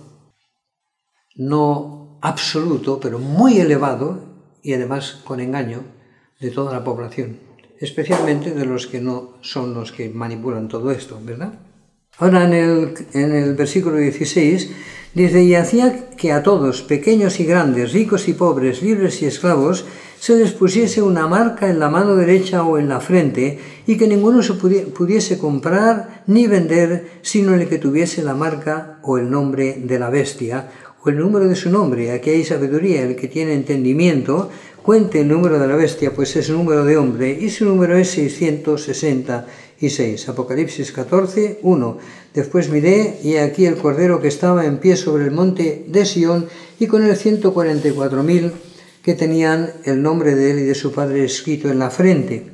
no absoluto, pero muy elevado, y además con engaño, de toda la población, especialmente de los que no son los que manipulan todo esto, ¿verdad? Ahora en el, en el versículo dieciséis dice, y hacía que a todos, pequeños y grandes, ricos y pobres, libres y esclavos, se les pusiese una marca en la mano derecha o en la frente, y que ninguno se pudiese comprar ni vender, sino el que tuviese la marca o el nombre de la bestia, o el número de su nombre. Aquí hay sabiduría, el que tiene entendimiento, cuente el número de la bestia, pues es número de hombre, y su número es seiscientos sesenta y seis. Apocalipsis catorce, uno. Después miré, y aquí el cordero que estaba en pie sobre el monte de Sión, y con él ciento cuarenta y cuatro mil que tenían el nombre de él y de su padre escrito en la frente.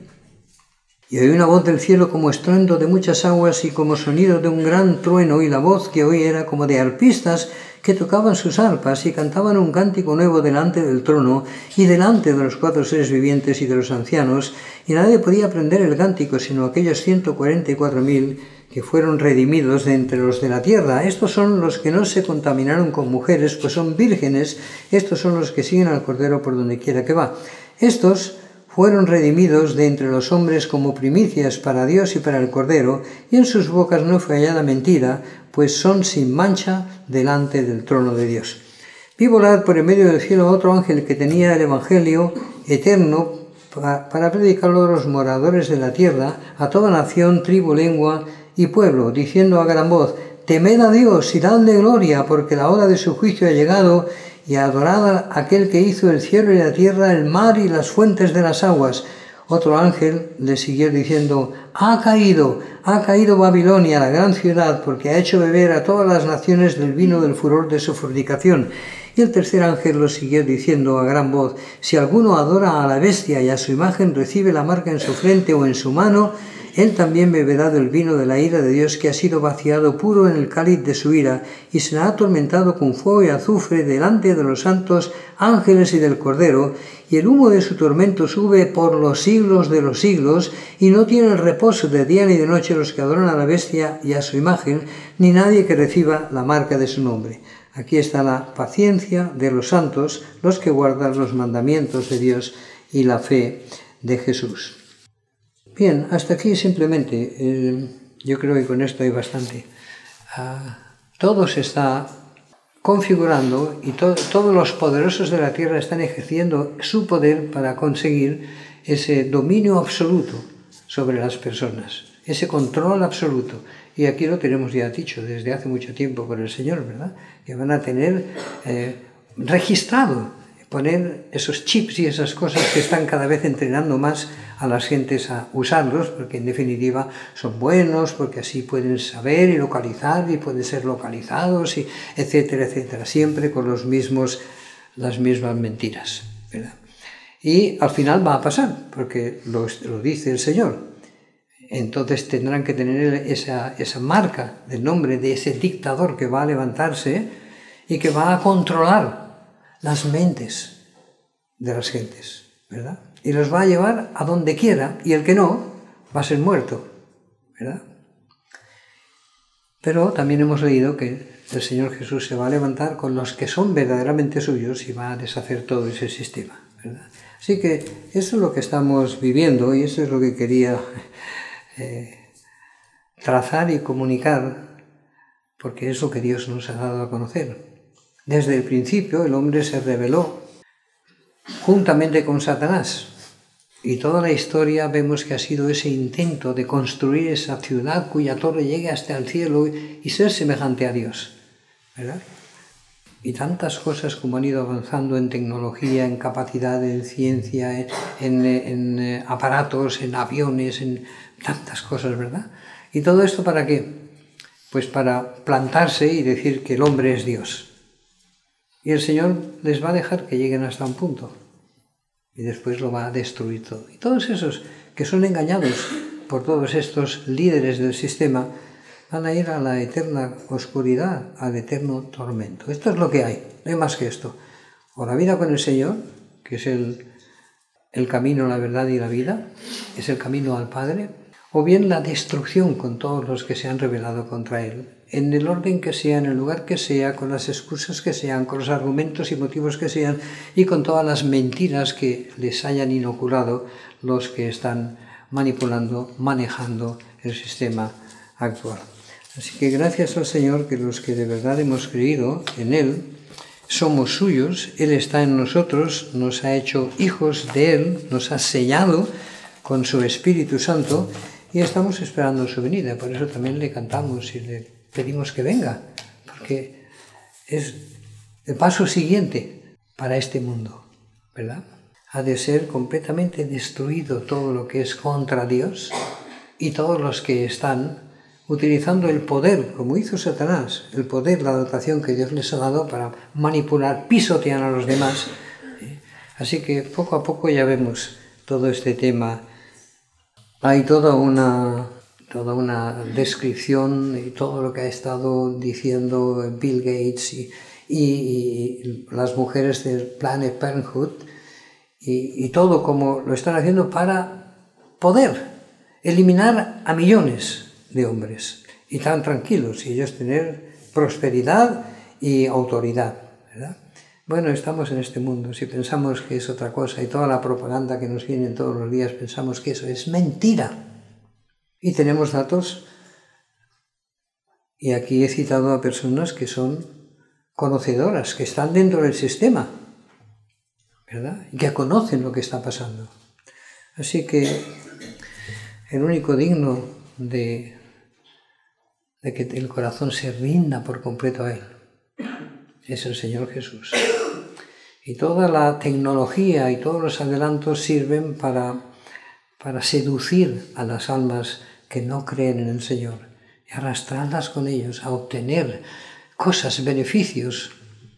Y oí una voz del cielo como estruendo de muchas aguas y como sonido de un gran trueno, y la voz que oí era como de arpistas que tocaban sus arpas y cantaban un cántico nuevo delante del trono y delante de los cuatro seres vivientes y de los ancianos, y nadie podía aprender el cántico sino aquellos ciento cuarenta y cuatro mil que fueron redimidos de entre los de la tierra. Estos son los que no se contaminaron con mujeres, pues son vírgenes. Estos son los que siguen al Cordero por donde quiera que va. Estos fueron redimidos de entre los hombres como primicias para Dios y para el Cordero, y en sus bocas no fue hallada mentira, pues son sin mancha delante del trono de Dios. Vi volar por el medio del cielo a otro ángel que tenía el Evangelio eterno para predicarlo a los moradores de la tierra, a toda nación, tribu, lengua y pueblo, diciendo a gran voz, temed a Dios y dadle gloria, porque la hora de su juicio ha llegado, y adorad a aquel que hizo el cielo y la tierra, el mar y las fuentes de las aguas. Otro ángel le siguió diciendo, ha caído, ha caído Babilonia, la gran ciudad, porque ha hecho beber a todas las naciones del vino del furor de su fornicación. Y el tercer ángel lo siguió diciendo a gran voz, si alguno adora a la bestia y a su imagen recibe la marca en su frente o en su mano, él también beberá del vino de la ira de Dios, que ha sido vaciado puro en el cáliz de su ira, y será atormentado con fuego y azufre delante de los santos ángeles y del Cordero, y el humo de su tormento sube por los siglos de los siglos, y no tienen reposo de día ni de noche los que adoran a la bestia y a su imagen, ni nadie que reciba la marca de su nombre. Aquí está la paciencia de los santos, los que guardan los mandamientos de Dios y la fe de Jesús. Bien, hasta aquí simplemente, eh, yo creo que con esto hay bastante. Uh, todo se está configurando y to todos los poderosos de la tierra están ejerciendo su poder para conseguir ese dominio absoluto sobre las personas, ese control absoluto. Y aquí lo tenemos ya dicho desde hace mucho tiempo por el Señor, ¿verdad? Que van a tener eh, registrado poner esos chips y esas cosas que están cada vez entrenando más a las gentes a usarlos, porque en definitiva son buenos, porque así pueden saber y localizar y pueden ser localizados, y etcétera, etcétera, siempre con los mismos, las mismas mentiras, ¿verdad? Y al final va a pasar, porque lo, lo dice el Señor. Entonces tendrán que tener esa, esa marca del nombre de ese dictador que va a levantarse y que va a controlar las mentes de las gentes, ¿verdad? Y los va a llevar a donde quiera, y el que no va a ser muerto, ¿verdad? Pero también hemos leído que el Señor Jesús se va a levantar con los que son verdaderamente suyos y va a deshacer todo ese sistema, ¿verdad? Así que eso es lo que estamos viviendo y eso es lo que quería eh, trazar y comunicar, porque es lo que Dios nos ha dado a conocer. Desde el principio el hombre se rebeló juntamente con Satanás, y toda la historia vemos que ha sido ese intento de construir esa ciudad cuya torre llegue hasta el cielo y ser semejante a Dios, ¿verdad? Y tantas cosas como han ido avanzando en tecnología, en capacidad, en ciencia, en, en, en aparatos, en aviones, en tantas cosas, ¿verdad? ¿Y todo esto para qué? Pues para plantarse y decir que el hombre es Dios. Y el Señor les va a dejar que lleguen hasta un punto. Y después lo va a destruir todo. Y todos esos que son engañados por todos estos líderes del sistema van a ir a la eterna oscuridad, al eterno tormento. Esto es lo que hay, no hay más que esto. O la vida con el Señor, que es el, el camino, la verdad y la vida, es el camino al Padre, o bien la destrucción con todos los que se han rebelado contra Él, en el orden que sea, en el lugar que sea, con las excusas que sean, con los argumentos y motivos que sean, y con todas las mentiras que les hayan inoculado los que están manipulando, manejando el sistema actual. Así que gracias al Señor que los que de verdad hemos creído en Él, somos suyos, Él está en nosotros, nos ha hecho hijos de Él, nos ha sellado con su Espíritu Santo y estamos esperando su venida. Por eso también le cantamos y le pedimos que venga, porque es el paso siguiente para este mundo, ¿verdad? Ha de ser completamente destruido todo lo que es contra Dios y todos los que están utilizando el poder, como hizo Satanás, el poder, la dotación que Dios les ha dado para manipular, pisotear a los demás. Así que poco a poco ya vemos todo este tema. Hay toda una, toda una descripción y todo lo que ha estado diciendo Bill Gates y, y, y las mujeres del Planned Parenthood y, y todo como lo están haciendo para poder eliminar a millones de hombres y tan tranquilos y ellos tener prosperidad y autoridad, ¿verdad? Bueno, estamos en este mundo, si pensamos que es otra cosa y toda la propaganda que nos viene todos los días pensamos que eso es mentira y tenemos datos y aquí he citado a personas que son conocedoras, que están dentro del sistema, ¿verdad? Y que conocen lo que está pasando. Así que el único digno de de que el corazón se rinda por completo a Él, es el Señor Jesús. Y toda la tecnología y todos los adelantos sirven para, para seducir a las almas que no creen en el Señor y arrastrarlas con ellos a obtener cosas, beneficios.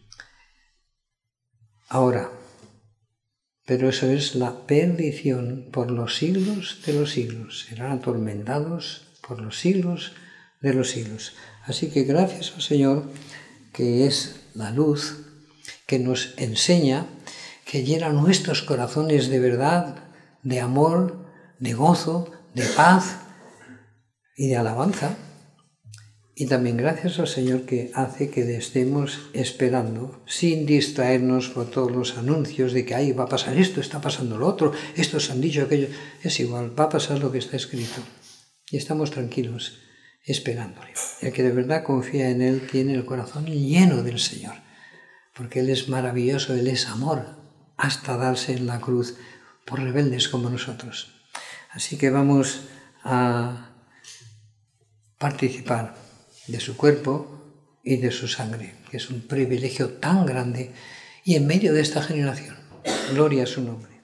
Ahora, pero eso es la perdición por los siglos de los siglos. Serán atormentados por los siglos de los siglos. Así que gracias al Señor, que es la luz, que nos enseña, que llena nuestros corazones de verdad, de amor, de gozo, de paz y de alabanza. Y también gracias al Señor que hace que estemos esperando, sin distraernos por todos los anuncios de que ahí va a pasar esto, está pasando lo otro, estos han dicho aquello. Es igual, va a pasar lo que está escrito. Y estamos tranquilos, esperándole. El que de verdad confía en Él tiene el corazón lleno del Señor, porque Él es maravilloso, Él es amor, hasta darse en la cruz por rebeldes como nosotros. Así que vamos a participar de su cuerpo y de su sangre, que es un privilegio tan grande y en medio de esta generación. Gloria a su nombre.